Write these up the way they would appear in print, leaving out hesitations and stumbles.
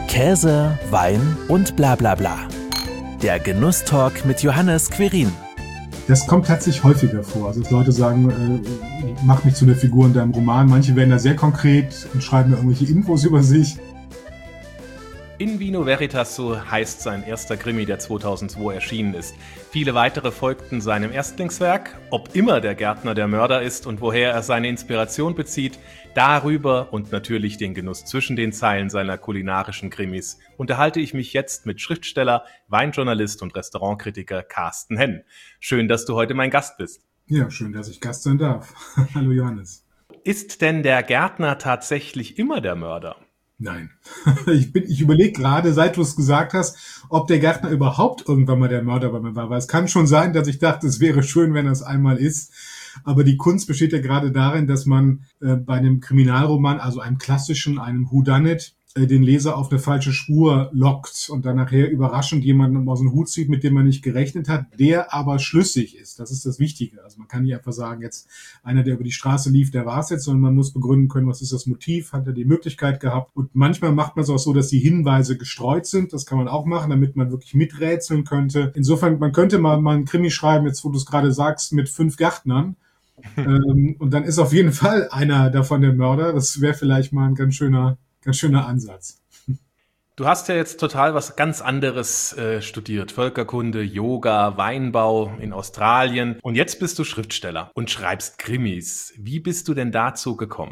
Käse, Wein und bla bla bla. Der Genusstalk mit Johannes Querin. Das kommt tatsächlich häufiger vor. Also dass Leute sagen, mach mich zu einer Figur in deinem Roman. Manche werden da sehr konkret und schreiben mir irgendwelche Infos über sich. In Vino Veritas, so heißt sein erster Krimi, der 2002 erschienen ist. Viele weitere folgten seinem Erstlingswerk. Ob immer der Gärtner der Mörder ist und woher er seine Inspiration bezieht, darüber und natürlich den Genuss zwischen den Zeilen seiner kulinarischen Krimis unterhalte ich mich jetzt mit Schriftsteller, Weinjournalist und Restaurantkritiker Carsten Henn. Schön, dass du heute mein Gast bist. Ja, schön, dass ich Gast sein darf. Hallo Johannes. Ist denn der Gärtner tatsächlich immer der Mörder? Nein. Ich überlege gerade, seit du es gesagt hast, ob der Gärtner überhaupt irgendwann mal der Mörder bei mir war. Weil es kann schon sein, dass ich dachte, es wäre schön, wenn das einmal ist. Aber die Kunst besteht ja gerade darin, dass man bei einem Kriminalroman, also einem klassischen, einem Whodunit, den Leser auf eine falsche Spur lockt und dann nachher überraschend jemanden aus dem Hut zieht, mit dem man nicht gerechnet hat, der aber schlüssig ist. Das ist das Wichtige. Also man kann nicht einfach sagen, jetzt einer, der über die Straße lief, der war es jetzt, sondern man muss begründen können, was ist das Motiv, hat er die Möglichkeit gehabt. Und manchmal macht man es auch so, dass die Hinweise gestreut sind. Das kann man auch machen, damit man wirklich miträtseln könnte. Insofern, man könnte mal einen Krimi schreiben, jetzt wo du es gerade sagst, mit 5 Gärtnern. Und dann ist auf jeden Fall einer davon der Mörder. Das wäre vielleicht mal ein ganz schöner Ansatz. Du hast ja jetzt total was ganz anderes studiert. Völkerkunde, Yoga, Weinbau in Australien. Und jetzt bist du Schriftsteller und schreibst Krimis. Wie bist du denn dazu gekommen?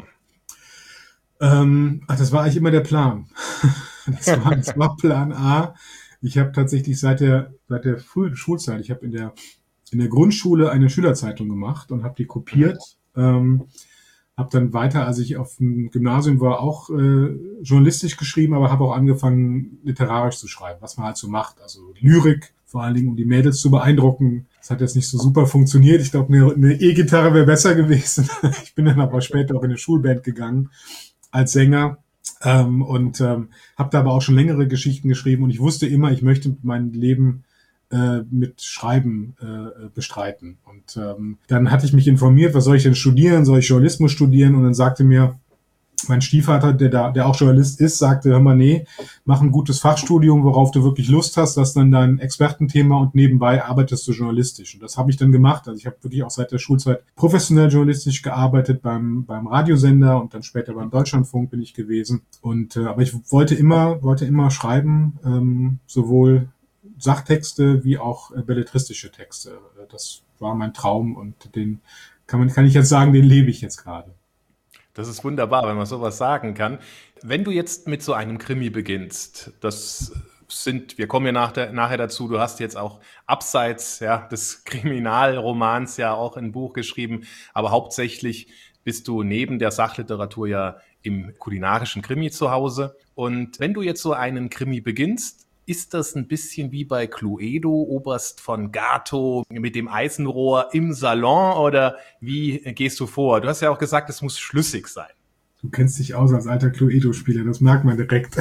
Das war eigentlich immer der Plan. Das war Plan A. Ich habe tatsächlich seit der frühen Schulzeit, ich habe in der Grundschule eine Schülerzeitung gemacht und habe die kopiert. Habe dann weiter, als ich auf dem Gymnasium war, auch journalistisch geschrieben, aber habe auch angefangen, literarisch zu schreiben, was man halt so macht. Also Lyrik, vor allen Dingen, um die Mädels zu beeindrucken. Das hat jetzt nicht so super funktioniert. Ich glaube, eine E-Gitarre wäre besser gewesen. Ich bin dann aber später auch in eine Schulband gegangen als Sänger und habe da aber auch schon längere Geschichten geschrieben. Und ich wusste immer, ich möchte mein Leben mit Schreiben bestreiten. Und dann hatte ich mich informiert, was soll ich denn studieren? Soll ich Journalismus studieren? Und dann sagte mir mein Stiefvater, der auch Journalist ist, sagte, hör mal, nee, mach ein gutes Fachstudium, worauf du wirklich Lust hast, das ist dann dein Expertenthema und nebenbei arbeitest du journalistisch. Und das habe ich dann gemacht. Also ich habe wirklich auch seit der Schulzeit professionell journalistisch gearbeitet beim Radiosender und dann später beim Deutschlandfunk bin ich gewesen. Und aber ich wollte immer schreiben, sowohl Sachtexte wie auch belletristische Texte. Das war mein Traum und den kann ich jetzt sagen, den lebe ich jetzt gerade. Das ist wunderbar, wenn man sowas sagen kann. Wenn du jetzt mit so einem Krimi beginnst, wir kommen ja nachher dazu, du hast jetzt auch abseits des Kriminalromans ja auch ein Buch geschrieben, aber hauptsächlich bist du neben der Sachliteratur ja im kulinarischen Krimi zu Hause. Und wenn du jetzt so einen Krimi beginnst, ist das ein bisschen wie bei Cluedo, Oberst von Gato mit dem Eisenrohr im Salon oder wie gehst du vor? Du hast ja auch gesagt, es muss schlüssig sein. Du kennst dich aus als alter Cluedo-Spieler, das merkt man direkt.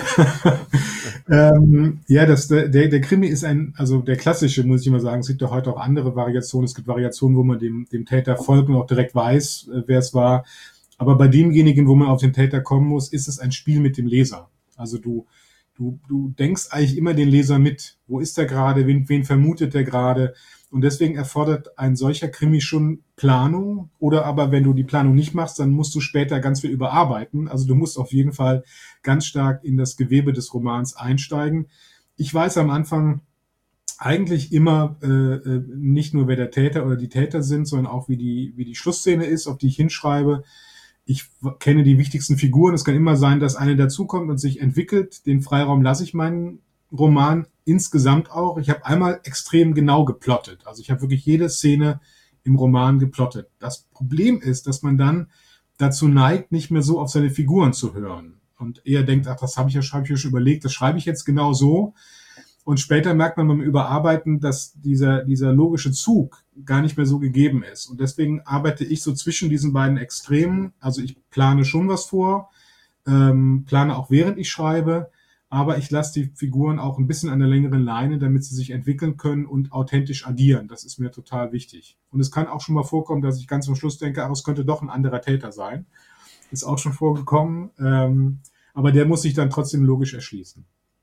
Der Krimi ist also der klassische, muss ich immer sagen. Es gibt ja heute auch andere Variationen. Es gibt Variationen, wo man dem Täter folgt und auch direkt weiß, wer es war. Aber bei demjenigen, wo man auf den Täter kommen muss, ist es ein Spiel mit dem Leser. Also du denkst eigentlich immer den Leser mit. Wo ist er gerade? Wen vermutet er gerade? Und deswegen erfordert ein solcher Krimi schon Planung. Oder aber wenn du die Planung nicht machst, dann musst du später ganz viel überarbeiten. Also du musst auf jeden Fall ganz stark in das Gewebe des Romans einsteigen. Ich weiß am Anfang eigentlich immer nicht nur, wer der Täter oder die Täter sind, sondern auch wie die Schlussszene ist, auf die ich hinschreibe. Ich kenne die wichtigsten Figuren. Es kann immer sein, dass eine dazukommt und sich entwickelt. Den Freiraum lasse ich meinen Roman insgesamt auch. Ich habe einmal extrem genau geplottet. Also ich habe wirklich jede Szene im Roman geplottet. Das Problem ist, dass man dann dazu neigt, nicht mehr so auf seine Figuren zu hören und eher denkt, ach, das habe ich ja schon überlegt, das schreibe ich jetzt genau so. Und später merkt man beim Überarbeiten, dass dieser logische Zug gar nicht mehr so gegeben ist. Und deswegen arbeite ich so zwischen diesen beiden Extremen. Also ich plane schon was vor, plane auch während ich schreibe, aber ich lasse die Figuren auch ein bisschen an der längeren Leine, damit sie sich entwickeln können und authentisch agieren. Das ist mir total wichtig. Und es kann auch schon mal vorkommen, dass ich ganz am Schluss denke, ach, es könnte doch ein anderer Täter sein. Ist auch schon vorgekommen. Aber der muss sich dann trotzdem logisch erschließen.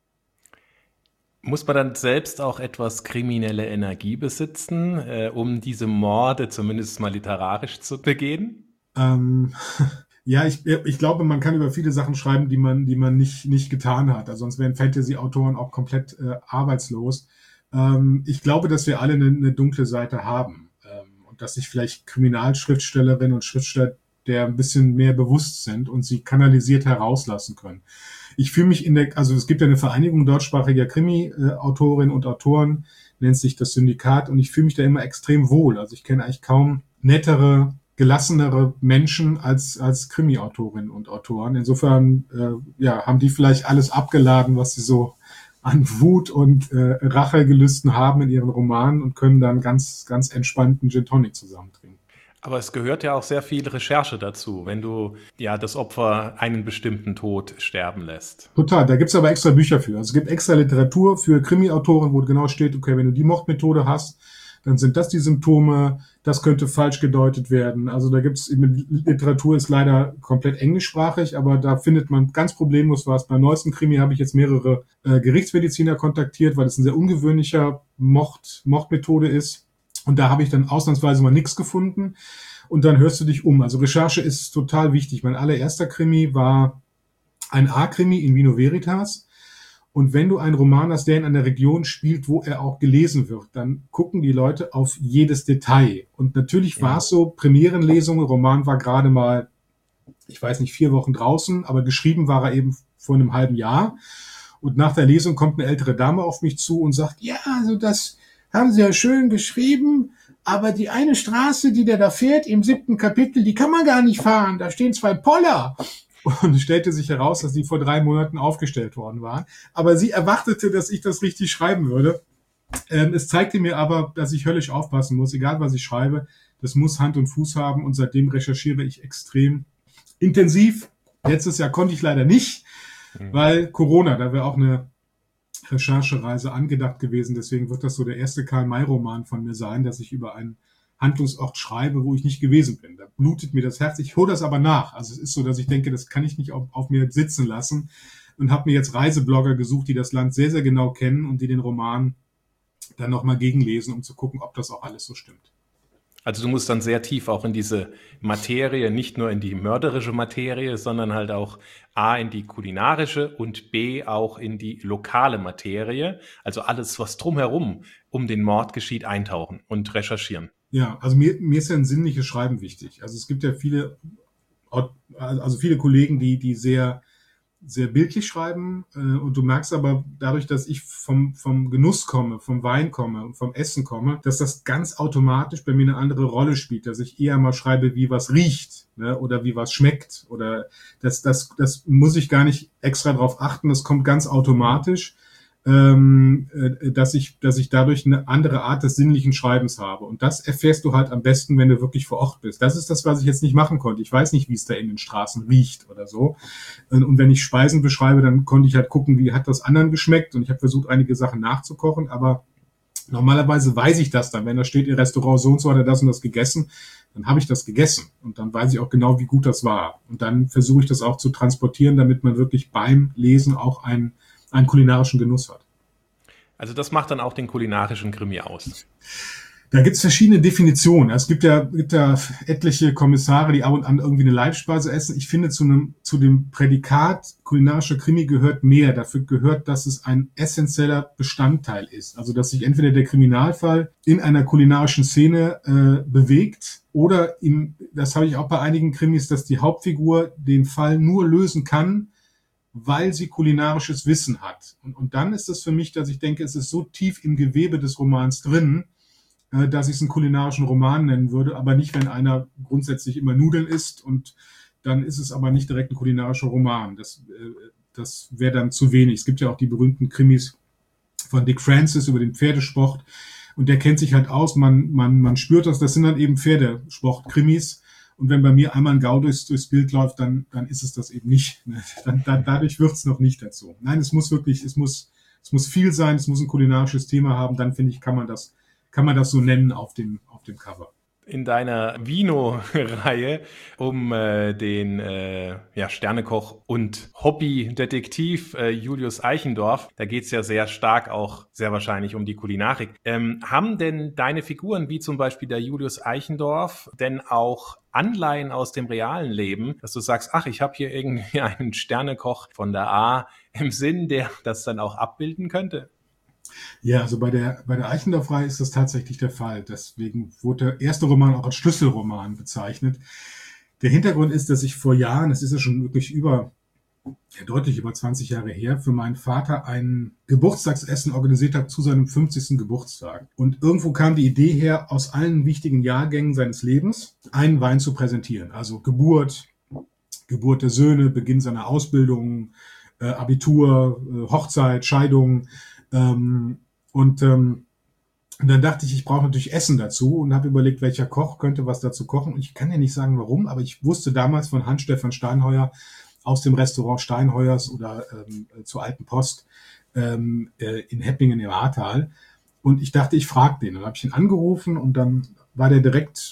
Muss man dann selbst auch etwas kriminelle Energie besitzen, um diese Morde zumindest mal literarisch zu begehen? Ähm, ja, ich glaube, man kann über viele Sachen schreiben, die man nicht getan hat. Also sonst wären Fantasy-Autoren auch komplett arbeitslos. Ich glaube, dass wir alle eine dunkle Seite haben. Und dass sich vielleicht Kriminalschriftstellerinnen und Schriftsteller der ein bisschen mehr bewusst sind und sie kanalisiert herauslassen können. Ich fühle mich also es gibt ja eine Vereinigung deutschsprachiger Krimi-Autorinnen und Autoren, nennt sich das Syndikat, und ich fühle mich da immer extrem wohl. Also ich kenne eigentlich kaum nettere, gelassenere Menschen als Krimi-Autorinnen und Autoren. Insofern haben die vielleicht alles abgeladen, was sie so an Wut und Rachegelüsten haben in ihren Romanen und können dann ganz, ganz entspannten Gin Tonic zusammen trinken. Aber es gehört ja auch sehr viel Recherche dazu, wenn du ja das Opfer einen bestimmten Tod sterben lässt. Total, da gibt's aber extra Bücher für. Also es gibt extra Literatur für Krimi-Autoren, wo genau steht, okay, wenn du die Mordmethode hast, dann sind das die Symptome, das könnte falsch gedeutet werden. Also da gibt's, Literatur ist leider komplett englischsprachig, aber da findet man ganz problemlos was. Beim neuesten Krimi habe ich jetzt mehrere Gerichtsmediziner kontaktiert, weil es ein sehr ungewöhnlicher Mordmethode ist. Und da habe ich dann ausnahmsweise mal nichts gefunden. Und dann hörst du dich um. Also Recherche ist total wichtig. Mein allererster Krimi war ein A-Krimi in Vino Veritas. Und wenn du einen Roman hast, der in einer Region spielt, wo er auch gelesen wird, dann gucken die Leute auf jedes Detail. Und natürlich war es so, Premierenlesungen, Roman war gerade mal, ich weiß nicht, 4 Wochen draußen, aber geschrieben war er eben vor einem halben Jahr. Und nach der Lesung kommt eine ältere Dame auf mich zu und sagt, ja, also das haben Sie ja schön geschrieben, aber die eine Straße, die der da fährt im 7. Kapitel, die kann man gar nicht fahren. Da stehen 2 Poller. Und es stellte sich heraus, dass die vor 3 Monaten aufgestellt worden waren. Aber sie erwartete, dass ich das richtig schreiben würde. Es zeigte mir aber, dass ich höllisch aufpassen muss, egal was ich schreibe. Das muss Hand und Fuß haben und seitdem recherchiere ich extrem intensiv. Letztes Jahr konnte ich leider nicht, weil Corona, da wäre auch eine Recherchereise angedacht gewesen. Deswegen wird das so der erste Karl-May-Roman von mir sein, dass ich über einen Handlungsort schreibe, wo ich nicht gewesen bin. Da blutet mir das Herz. Ich hole das aber nach. Also es ist so, dass ich denke, das kann ich nicht auf mir sitzen lassen und habe mir jetzt Reiseblogger gesucht, die das Land sehr, sehr genau kennen und die den Roman dann nochmal gegenlesen, um zu gucken, ob das auch alles so stimmt. Also du musst dann sehr tief auch in diese Materie, nicht nur in die mörderische Materie, sondern halt auch A, in die kulinarische und B, auch in die lokale Materie. Also alles, was drumherum um den Mord geschieht, eintauchen und recherchieren. Ja, also mir ist ja ein sinnliches Schreiben wichtig. Also es gibt ja viele Kollegen, die sehr, sehr bildlich schreiben. Und du merkst aber dadurch, dass ich vom Genuss komme, vom Wein komme und vom Essen komme, dass das ganz automatisch bei mir eine andere Rolle spielt, dass ich eher mal schreibe, wie was riecht, ne, oder wie was schmeckt. Oder das muss ich gar nicht extra drauf achten. Das kommt ganz automatisch, dass ich dadurch eine andere Art des sinnlichen Schreibens habe. Und das erfährst du halt am besten, wenn du wirklich vor Ort bist. Das ist das, was ich jetzt nicht machen konnte. Ich weiß nicht, wie es da in den Straßen riecht oder so. Und wenn ich Speisen beschreibe, dann konnte ich halt gucken, wie hat das anderen geschmeckt. Und ich habe versucht, einige Sachen nachzukochen, aber normalerweise weiß ich das dann. Wenn da steht, im Restaurant so und so hat er das und das gegessen, dann habe ich das gegessen. Und dann weiß ich auch genau, wie gut das war. Und dann versuche ich das auch zu transportieren, damit man wirklich beim Lesen auch einen kulinarischen Genuss hat. Also das macht dann auch den kulinarischen Krimi aus. Da gibt's verschiedene Definitionen. Es gibt ja etliche Kommissare, die ab und an irgendwie eine Leibspeise essen. Ich finde, zu dem Prädikat kulinarischer Krimi gehört mehr. Dafür gehört, dass es ein essentieller Bestandteil ist. Also dass sich entweder der Kriminalfall in einer kulinarischen Szene bewegt oder das habe ich auch bei einigen Krimis, dass die Hauptfigur den Fall nur lösen kann, weil sie kulinarisches Wissen hat. Und dann ist es für mich, dass ich denke, es ist so tief im Gewebe des Romans drin, dass ich es einen kulinarischen Roman nennen würde, aber nicht, wenn einer grundsätzlich immer Nudeln isst und dann ist es aber nicht direkt ein kulinarischer Roman. Das wäre dann zu wenig. Es gibt ja auch die berühmten von Dick Francis über den Pferdesport und der kennt sich halt aus, man spürt das sind dann eben Pferdesport-Krimis. Und wenn bei mir einmal ein Gau durchs Bild läuft, dann ist es das eben nicht. Dadurch wird's noch nicht dazu. Nein, es muss viel sein, es muss ein kulinarisches Thema haben, dann finde ich, kann man das so nennen auf dem Cover. in deiner Vino-Reihe um den Sternekoch und Hobbydetektiv Julius Eichendorff. Da geht es ja sehr stark auch sehr wahrscheinlich um die Kulinarik. Haben denn deine Figuren, wie zum Beispiel der Julius Eichendorff, denn auch Anleihen aus dem realen Leben, dass du sagst, ach, ich habe hier irgendwie einen Sternekoch von der A im Sinn, der das dann auch abbilden könnte? Ja, also bei der Eichendorff-Reihe ist das tatsächlich der Fall. Deswegen wurde der erste Roman auch als Schlüsselroman bezeichnet. Der Hintergrund ist, dass ich vor Jahren, es ist ja schon wirklich deutlich über 20 Jahre her, für meinen Vater ein Geburtstagsessen organisiert habe zu seinem 50. Geburtstag. Und irgendwo kam die Idee her, aus allen wichtigen Jahrgängen seines Lebens einen Wein zu präsentieren. Also Geburt der Söhne, Beginn seiner Ausbildung, Abitur, Hochzeit, Scheidung. Und dann dachte ich brauche natürlich Essen dazu und habe überlegt, welcher Koch könnte was dazu kochen. Und ich kann ja nicht sagen, warum, aber ich wusste damals von Hans-Stefan Steinheuer aus dem Restaurant Steinheuers oder zur Alten Post in Heppingen im Ahrtal. Und ich dachte, ich frage den. Und dann habe ich ihn angerufen und dann war der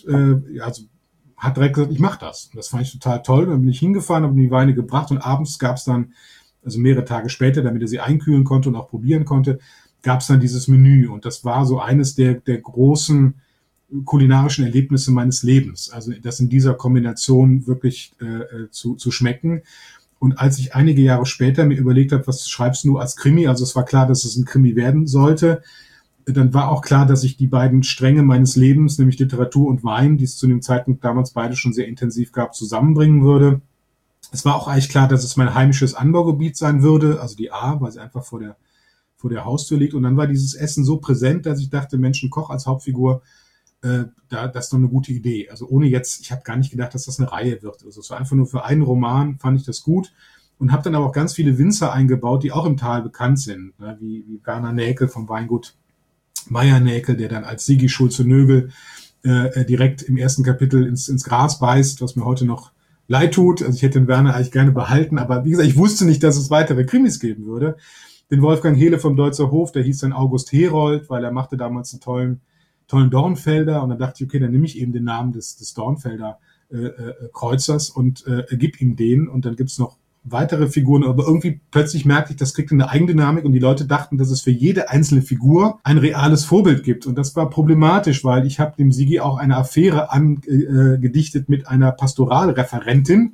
hat direkt gesagt, ich mache das. Und das fand ich total toll. Dann bin ich hingefahren, habe ihm die Weine gebracht und abends gab es dann, also mehrere Tage später, damit er sie einkühlen konnte und auch probieren konnte, gab es dann dieses Menü. Und das war so eines der großen kulinarischen Erlebnisse meines Lebens. Also das in dieser Kombination wirklich zu schmecken. Und als ich einige Jahre später mir überlegt habe, was schreibst du als Krimi, also es war klar, dass es ein Krimi werden sollte, dann war auch klar, dass ich die beiden Stränge meines Lebens, nämlich Literatur und Wein, die es zu dem Zeitpunkt damals beide schon sehr intensiv gab, zusammenbringen würde. Es war auch eigentlich klar, dass es mein heimisches Anbaugebiet sein würde, also die A, weil sie einfach vor der Haustür liegt. Und dann war dieses Essen so präsent, dass ich dachte, Mensch, ein Koch als Hauptfigur, das ist doch eine gute Idee. Also ich habe gar nicht gedacht, dass das eine Reihe wird. Also es war einfach nur für einen Roman, fand ich das gut. Und habe dann aber auch ganz viele Winzer eingebaut, die auch im Tal bekannt sind, ne? wie Werner Näkel vom Weingut Meier Näkel, der dann als Sigi Schulze-Nögel direkt im ersten Kapitel ins Gras beißt, was mir heute noch leid tut. Also ich hätte den Werner eigentlich gerne behalten, aber wie gesagt, ich wusste nicht, dass es weitere Krimis geben würde. Den Wolfgang Hehle vom Deutzer Hof, der hieß dann August Herold, weil er machte damals einen tollen Dornfelder. Und dann dachte ich, okay, dann nehme ich eben den Namen des Dornfelder Kreuzers und gib ihm den. Und dann gibt's noch weitere Figuren, aber irgendwie plötzlich merkte ich, das kriegt eine Eigendynamik und die Leute dachten, dass es für jede einzelne Figur ein reales Vorbild gibt. Und das war problematisch, weil ich habe dem Sigi auch eine Affäre angedichtet mit einer Pastoralreferentin,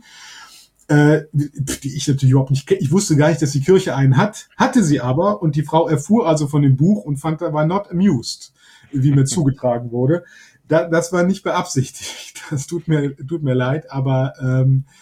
die ich natürlich überhaupt nicht kenne. Ich wusste gar nicht, dass die Kirche einen hat, hatte sie aber und die Frau erfuhr also von dem Buch und war not amused, wie mir zugetragen wurde. Das war nicht beabsichtigt. Das tut mir leid, aber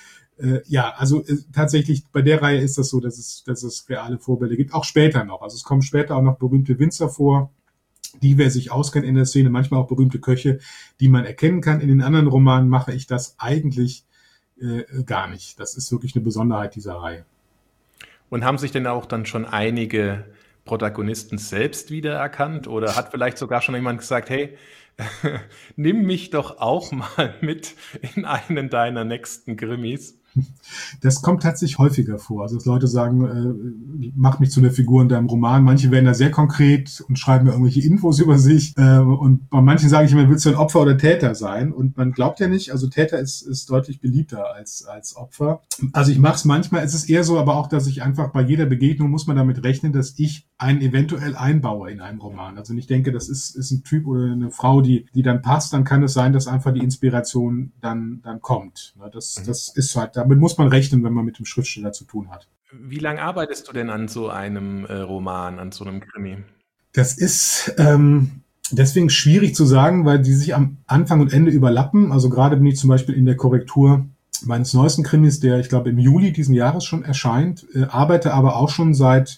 tatsächlich bei der Reihe ist das so, dass es reale Vorbilder gibt, auch später noch. Also es kommen später auch noch berühmte Winzer vor, die, wer sich auskennt in der Szene, manchmal auch berühmte Köche, die man erkennen kann. In den anderen Romanen mache ich das eigentlich gar nicht. Das ist wirklich eine Besonderheit dieser Reihe. Und haben sich denn auch dann schon einige Protagonisten selbst wiedererkannt oder hat vielleicht sogar schon jemand gesagt, hey, nimm mich doch auch mal mit in einen deiner nächsten Krimis? Das kommt tatsächlich häufiger vor. Also dass Leute sagen, mach mich zu einer Figur in deinem Roman. Manche werden da sehr konkret und schreiben mir irgendwelche Infos über sich. Und bei manchen sage ich immer, willst du ein Opfer oder Täter sein? Und man glaubt ja nicht, also Täter ist deutlich beliebter als Opfer. Also ich mache es manchmal, es ist eher so, aber auch, dass ich einfach bei jeder Begegnung muss man damit rechnen, dass ich einen eventuell einbaue in einem Roman. Also ich denke, das ist ein Typ oder eine Frau, die dann passt, dann kann es sein, dass einfach die Inspiration dann kommt. Das ist halt, damit muss man rechnen, wenn man mit dem Schriftsteller zu tun hat. Wie lange arbeitest du denn an so einem Roman, an so einem Krimi? Das ist deswegen schwierig zu sagen, weil die sich am Anfang und Ende überlappen. Also gerade bin ich zum Beispiel in der Korrektur meines neuesten Krimis, der ich glaube im Juli diesen Jahres schon erscheint, arbeite aber auch schon seit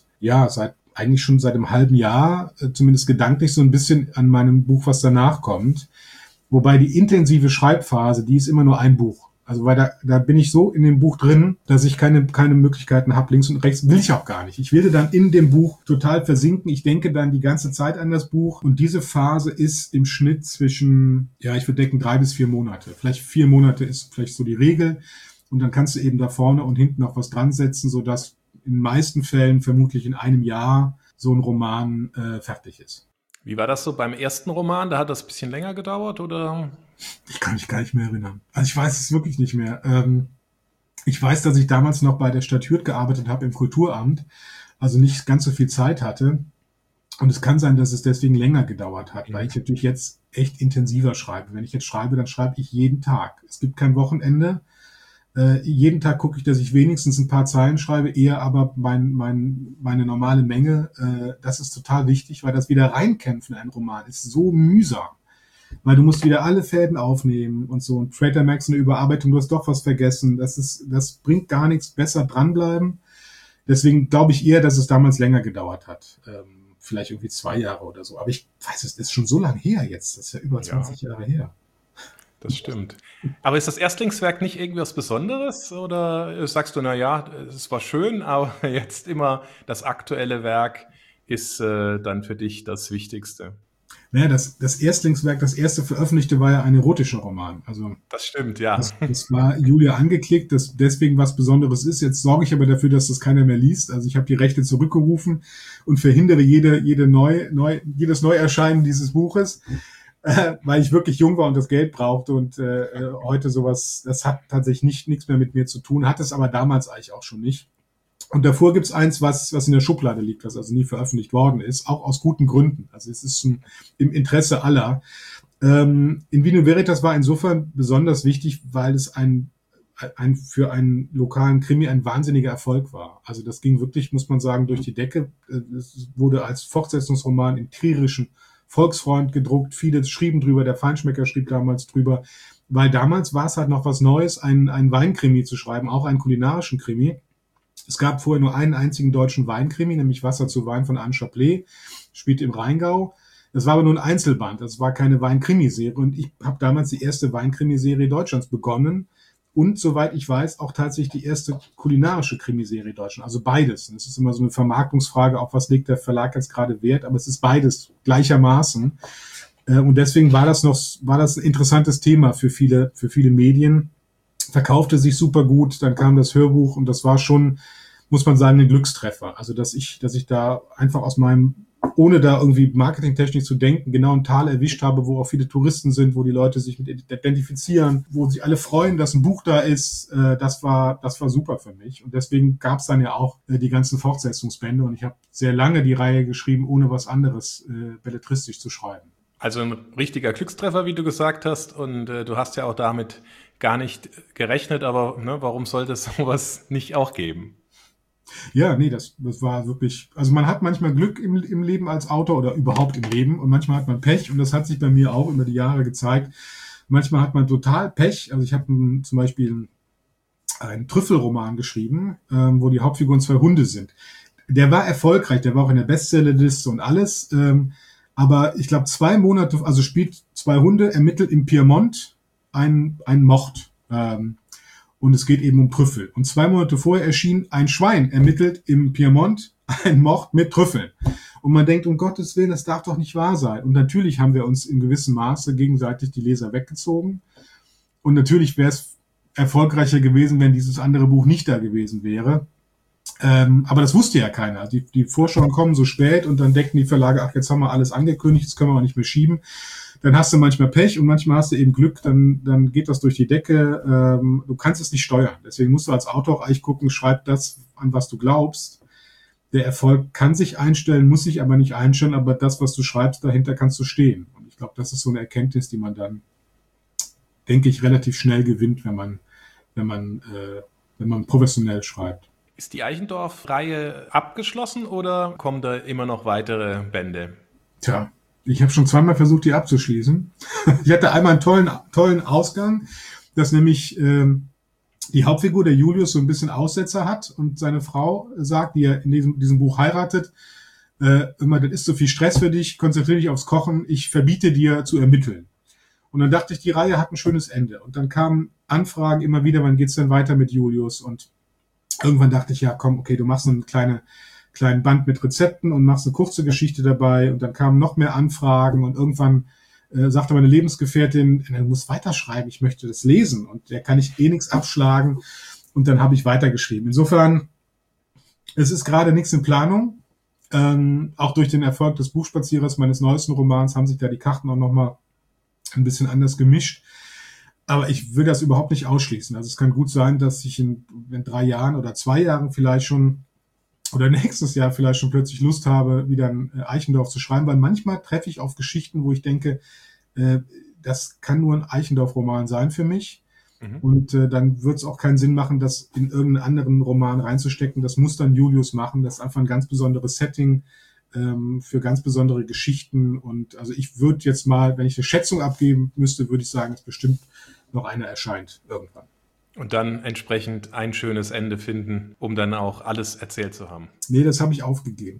einem halben Jahr, zumindest gedanklich so ein bisschen an meinem Buch, was danach kommt. Wobei die intensive Schreibphase, die ist immer nur ein Buch. Also weil da bin ich so in dem Buch drin, dass ich keine Möglichkeiten habe, links und rechts, will ich auch gar nicht. Ich will dann in dem Buch total versinken. Ich denke dann die ganze Zeit an das Buch und diese Phase ist im Schnitt zwischen, ich würde denken 3 bis 4 Monate. Vielleicht 4 Monate ist vielleicht so die Regel und dann kannst du eben da vorne und hinten noch was dran setzen, sodass in den meisten Fällen vermutlich in einem Jahr so ein Roman fertig ist. Wie war das so beim ersten Roman? Da hat das ein bisschen länger gedauert, oder? Ich kann mich gar nicht mehr erinnern. Also ich weiß es wirklich nicht mehr. Ich weiß, dass ich damals noch bei der Stadt Hürth gearbeitet habe im Kulturamt, also nicht ganz so viel Zeit hatte. Und es kann sein, dass es deswegen länger gedauert hat, weil ich natürlich jetzt echt intensiver schreibe. Wenn ich jetzt schreibe, dann schreibe ich jeden Tag. Es gibt kein Wochenende. Jeden Tag gucke ich, dass ich wenigstens ein paar Zeilen schreibe, eher aber meine normale Menge. Das ist total wichtig, weil das wieder reinkämpfen in einen Roman ist so mühsam. Weil du musst wieder alle Fäden aufnehmen und so. Und Trader Max eine Überarbeitung, du hast doch was vergessen. Das bringt gar nichts, besser dranbleiben. Deswegen glaube ich eher, dass es damals länger gedauert hat. Vielleicht irgendwie 2 Jahre oder so. Aber ich weiß, es ist schon so lange her jetzt. Das ist ja über 20 Jahre her. Das stimmt. Aber ist das Erstlingswerk nicht irgendwie was Besonderes? Oder sagst du, na ja, es war schön, aber jetzt immer das aktuelle Werk ist dann für dich das Wichtigste? Naja, das Erstlingswerk, das erste veröffentlichte, war ja ein erotischer Roman. Also Das stimmt, ja. das war Julia angeklickt, dass deswegen was Besonderes ist. Jetzt sorge ich aber dafür, dass das keiner mehr liest. Also ich habe die Rechte zurückgerufen und verhindere jedes Neuerscheinen dieses Buches, weil ich wirklich jung war und das Geld brauchte. Und heute sowas, das hat tatsächlich nichts mehr mit mir zu tun, hat es aber damals eigentlich auch schon nicht. Und davor gibt's eins, was in der Schublade liegt, was also nie veröffentlicht worden ist, auch aus guten Gründen. Also es ist im Interesse aller. In Vino Veritas war insofern besonders wichtig, weil es für einen lokalen Krimi ein wahnsinniger Erfolg war. Also das ging wirklich, muss man sagen, durch die Decke. Es wurde als Fortsetzungsroman im Trierischen Volksfreund gedruckt. Viele schrieben drüber, der Feinschmecker schrieb damals drüber, weil damals war es halt noch was Neues, einen Weinkrimi zu schreiben, auch einen kulinarischen Krimi. Es gab vorher nur einen einzigen deutschen Weinkrimi, nämlich Wasser zu Wein von Anne Chaplet, spielt im Rheingau. Das war aber nur ein Einzelband, das war keine Weinkrimiserie. Und ich habe damals die erste Weinkrimiserie Deutschlands begonnen und, soweit ich weiß, auch tatsächlich die erste kulinarische Krimiserie Deutschlands. Also beides. Und es ist immer so eine Vermarktungsfrage, auf was legt der Verlag jetzt gerade Wert, aber es ist beides gleichermaßen. Und deswegen war das ein interessantes Thema für viele Medien. Verkaufte sich super gut, dann kam das Hörbuch und das war schon, muss man sagen, ein Glückstreffer. Also dass ich da einfach ohne da irgendwie marketingtechnisch zu denken, genau ein Tal erwischt habe, wo auch viele Touristen sind, wo die Leute sich mit identifizieren, wo sich alle freuen, dass ein Buch da ist. Das war super für mich. Und deswegen gab es dann ja auch die ganzen Fortsetzungsbände und ich habe sehr lange die Reihe geschrieben, ohne was anderes belletristisch zu schreiben. Also ein richtiger Glückstreffer, wie du gesagt hast. Und du hast ja auch damit gar nicht gerechnet, aber warum sollte es sowas nicht auch geben? Ja, nee, das war wirklich, also man hat manchmal Glück im Leben als Autor oder überhaupt im Leben und manchmal hat man Pech und das hat sich bei mir auch über die Jahre gezeigt. Manchmal hat man total Pech, also ich habe zum Beispiel einen Trüffelroman geschrieben, wo die Hauptfiguren 2 Hunde sind. Der war erfolgreich, der war auch in der Bestsellerliste und alles, aber ich glaube 2 Monate, also spielt 2 Hunde, ermittelt im Piemont ein Mord. Und es geht eben um Trüffel. Und 2 Monate vorher erschien ein Schwein, ermittelt im Piemont ein Mord mit Trüffeln. Und man denkt, um Gottes Willen, das darf doch nicht wahr sein. Und natürlich haben wir uns in gewissem Maße gegenseitig die Leser weggezogen. Und natürlich wäre es erfolgreicher gewesen, wenn dieses andere Buch nicht da gewesen wäre. Aber das wusste ja keiner. Die Vorschauen kommen so spät und dann denken die Verlage, ach, jetzt haben wir alles angekündigt, das können wir auch nicht mehr schieben. Dann hast du manchmal Pech und manchmal hast du eben Glück, dann geht das durch die Decke. Du kannst es nicht steuern. Deswegen musst du als Autor auch eigentlich gucken, schreib das, an was du glaubst. Der Erfolg kann sich einstellen, muss sich aber nicht einstellen, aber das, was du schreibst, dahinter kannst du stehen. Und ich glaube, das ist so eine Erkenntnis, die man dann, denke ich, relativ schnell gewinnt, wenn man professionell schreibt. Ist die Eichendorff-Reihe abgeschlossen oder kommen da immer noch weitere Bände? Tja, ich habe schon 2-mal versucht, die abzuschließen. Ich hatte einmal einen tollen Ausgang, dass nämlich die Hauptfigur, der Julius, so ein bisschen Aussetzer hat und seine Frau sagt, die er in diesem Buch heiratet, immer, das ist so viel Stress für dich, konzentriere dich aufs Kochen, ich verbiete dir zu ermitteln. Und dann dachte ich, die Reihe hat ein schönes Ende. Und dann kamen Anfragen immer wieder, wann geht's denn weiter mit Julius? Und irgendwann dachte ich, ja komm, okay, du machst so einen kleinen Band mit Rezepten und machst eine kurze Geschichte dabei. Und dann kamen noch mehr Anfragen und irgendwann sagte meine Lebensgefährtin, du musst weiterschreiben, ich möchte das lesen. Und der kann ich nichts abschlagen. Und dann habe ich weitergeschrieben. Insofern, es ist gerade nichts in Planung. Auch durch den Erfolg des Buchspazierers, meines neuesten Romans, haben sich da die Karten auch nochmal ein bisschen anders gemischt. Aber ich will das überhaupt nicht ausschließen. Also es kann gut sein, dass ich in 3 Jahren oder 2 Jahren vielleicht schon oder nächstes Jahr vielleicht schon plötzlich Lust habe, wieder ein Eichendorff zu schreiben, weil manchmal treffe ich auf Geschichten, wo ich denke, das kann nur ein Eichendorff-Roman sein für mich. Und dann wird es auch keinen Sinn machen, das in irgendeinen anderen Roman reinzustecken. Das muss dann Julius machen. Das ist einfach ein ganz besonderes Setting für ganz besondere Geschichten. Und also ich würde jetzt mal, wenn ich eine Schätzung abgeben müsste, würde ich sagen, dass bestimmt noch einer erscheint irgendwann. Und dann entsprechend ein schönes Ende finden, um dann auch alles erzählt zu haben. Nee, das habe ich aufgegeben.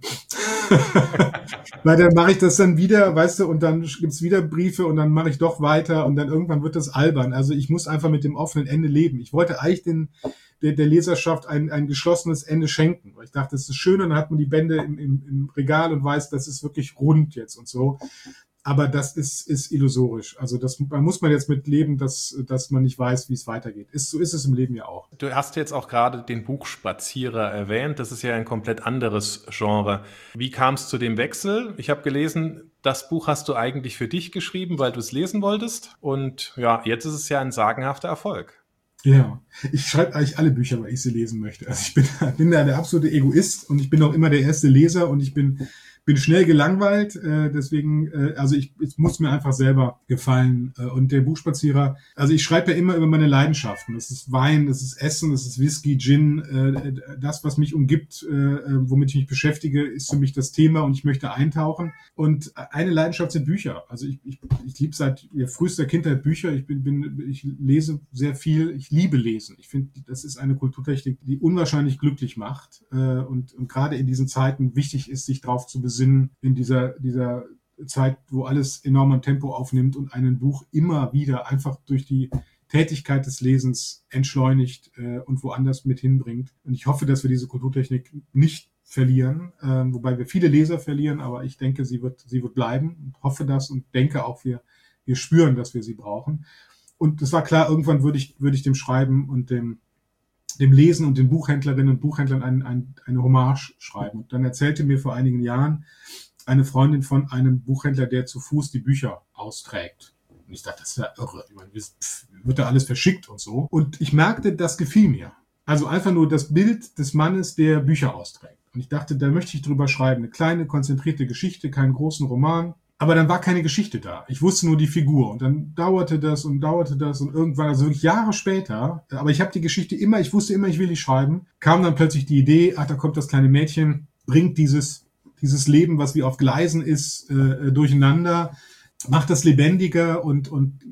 Weil dann mache ich das dann wieder, weißt du, und dann gibt's wieder Briefe und dann mache ich doch weiter und dann irgendwann wird das albern. Also ich muss einfach mit dem offenen Ende leben. Ich wollte eigentlich der Leserschaft ein geschlossenes Ende schenken. Weil ich dachte, das ist schön und dann hat man die Bände im Regal und weiß, das ist wirklich rund jetzt und so. Aber das ist illusorisch. Also da muss man jetzt mit leben, dass man nicht weiß, wie es weitergeht. So ist es im Leben ja auch. Du hast jetzt auch gerade den Buchspazierer erwähnt. Das ist ja ein komplett anderes Genre. Wie kam es zu dem Wechsel? Ich habe gelesen, das Buch hast du eigentlich für dich geschrieben, weil du es lesen wolltest. Und ja, jetzt ist es ja ein sagenhafter Erfolg. Ja, ich schreibe eigentlich alle Bücher, weil ich sie lesen möchte. Also ich bin da der absolute Egoist und ich bin auch immer der erste Leser und ich bin schnell gelangweilt, deswegen, also es muss mir einfach selber gefallen. Und der Buchspazierer, also ich schreibe ja immer über meine Leidenschaften. Das ist Wein, das ist Essen, das ist Whisky, Gin. Das, was mich umgibt, womit ich mich beschäftige, ist für mich das Thema und ich möchte eintauchen. Und eine Leidenschaft sind Bücher. Also ich liebe seit frühester Kindheit Bücher. Ich lese sehr viel. Ich liebe Lesen. Ich finde, das ist eine Kulturtechnik, die unwahrscheinlich glücklich macht und gerade in diesen Zeiten wichtig ist, sich drauf zu besinnen, in dieser Zeit, wo alles enorm an Tempo aufnimmt und ein Buch immer wieder einfach durch die Tätigkeit des Lesens entschleunigt und woanders mit hinbringt. Und ich hoffe, dass wir diese Kulturtechnik nicht verlieren, wobei wir viele Leser verlieren, aber ich denke, sie wird bleiben und hoffe das und denke auch, wir spüren, dass wir sie brauchen. Und es war klar, irgendwann würde ich dem Schreiben und dem Lesen und den Buchhändlerinnen und Buchhändlern eine Hommage schreiben. Und dann erzählte mir vor einigen Jahren eine Freundin von einem Buchhändler, der zu Fuß die Bücher austrägt. Und ich dachte, das ist ja irre. Ich meine, wird da alles verschickt und so. Und ich merkte, das gefiel mir. Also einfach nur das Bild des Mannes, der Bücher austrägt. Und ich dachte, da möchte ich drüber schreiben. Eine kleine, konzentrierte Geschichte, keinen großen Roman. Aber dann war keine Geschichte da. Ich wusste nur die Figur. Und dann dauerte das und irgendwann, also wirklich Jahre später, aber ich habe die Geschichte ich wusste immer, ich will die schreiben, kam dann plötzlich die Idee, da kommt das kleine Mädchen, bringt dieses Leben, was wie auf Gleisen ist, durcheinander, macht das lebendiger und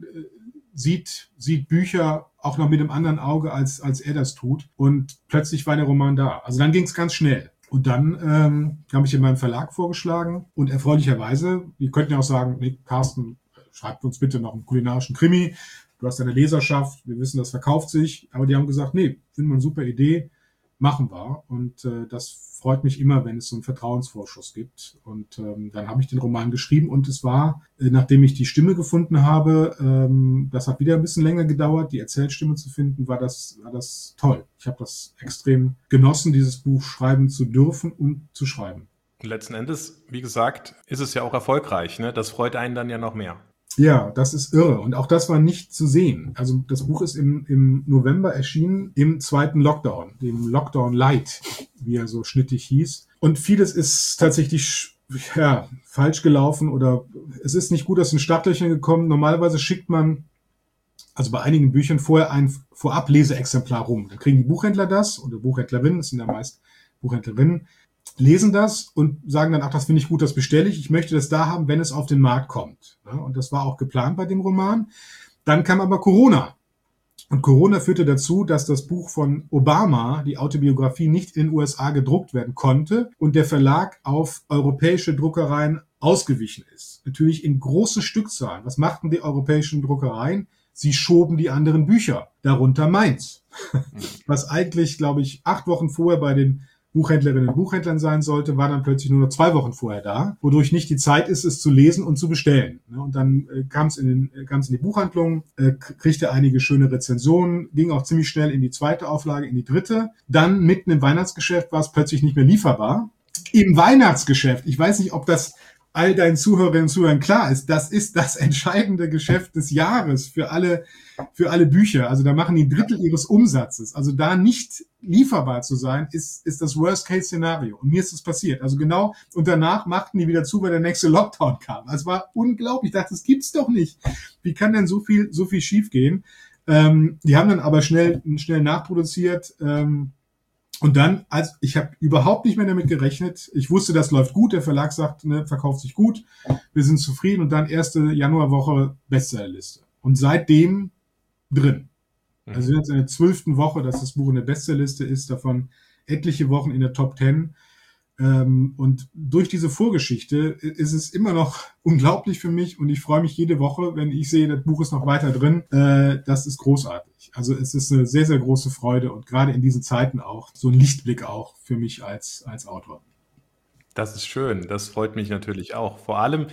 sieht Bücher auch noch mit einem anderen Auge, als er das tut. Und plötzlich war der Roman da. Also dann ging es ganz schnell. Und dann habe ich in meinem Verlag vorgeschlagen und erfreulicherweise, die könnten ja auch sagen, nee, Carsten, schreibt uns bitte noch einen kulinarischen Krimi, du hast eine Leserschaft, wir wissen, das verkauft sich, aber die haben gesagt, nee, finden wir eine super Idee, machen wir. Und das freut mich immer, wenn es so einen Vertrauensvorschuss gibt. Und dann habe ich den Roman geschrieben und es war, nachdem ich die Stimme gefunden habe, das hat wieder ein bisschen länger gedauert, die Erzählstimme zu finden, war das toll. Ich habe das extrem genossen, dieses Buch schreiben zu dürfen und zu schreiben. Und letzten Endes, wie gesagt, ist es ja auch erfolgreich, ne? Das freut einen dann ja noch mehr. Ja, das ist irre. Und auch das war nicht zu sehen. Also das Buch ist im November erschienen, im zweiten Lockdown, dem Lockdown Light, wie er so schnittig hieß. Und vieles ist tatsächlich falsch gelaufen oder es ist nicht gut aus den Startlöchern gekommen. Normalerweise schickt man, also bei einigen Büchern, vorher ein Vorab-Leseexemplar rum. Dann kriegen die Buchhändler das oder Buchhändlerinnen, das sind ja meist Buchhändlerinnen, lesen das und sagen dann, ach, das finde ich gut, das bestelle ich. Ich möchte das da haben, wenn es auf den Markt kommt. Ja, und das war auch geplant bei dem Roman. Dann kam aber Corona. Und Corona führte dazu, dass das Buch von Obama, die Autobiografie, nicht in den USA gedruckt werden konnte und der Verlag auf europäische Druckereien ausgewichen ist. Natürlich in großen Stückzahlen. Was machten die europäischen Druckereien? Sie schoben die anderen Bücher, darunter meins. Was eigentlich, glaube ich, 8 Wochen vorher bei den Buchhändlerinnen und Buchhändlern sein sollte, war dann plötzlich nur noch 2 Wochen vorher da, wodurch nicht die Zeit ist, es zu lesen und zu bestellen. Und dann kam es in die Buchhandlung, kriegte einige schöne Rezensionen, ging auch ziemlich schnell in die 2. Auflage, in die 3. Dann mitten im Weihnachtsgeschäft war es plötzlich nicht mehr lieferbar. Im Weihnachtsgeschäft, ich weiß nicht, ob das all deinen Zuhörerinnen und Zuhörern klar ist, das ist das entscheidende Geschäft des Jahres für alle Bücher. Also da machen die 1/3 ihres Umsatzes. Also da nicht lieferbar zu sein, ist das Worst-Case-Szenario. Und mir ist das passiert. Also genau, und danach machten die wieder zu, weil der nächste Lockdown kam. Also es war unglaublich. Ich dachte, das gibt's doch nicht. Wie kann denn so viel schiefgehen? Die haben dann aber schnell nachproduziert. Und dann, ich habe überhaupt nicht mehr damit gerechnet. Ich wusste, das läuft gut. Der Verlag sagt, ne, verkauft sich gut. Wir sind zufrieden. Und dann erste Januarwoche Bestsellerliste. Und seitdem drin. Also wir sind jetzt in der 12. Woche, dass das Buch in der Bestsellerliste ist. Davon etliche Wochen in der Top 10. Und durch diese Vorgeschichte ist es immer noch unglaublich für mich. Und ich freue mich jede Woche, wenn ich sehe, das Buch ist noch weiter drin. Das ist großartig. Also es ist eine sehr, sehr große Freude und gerade in diesen Zeiten auch so ein Lichtblick auch für mich als Autor. Das ist schön, das freut mich natürlich auch. Vor allem,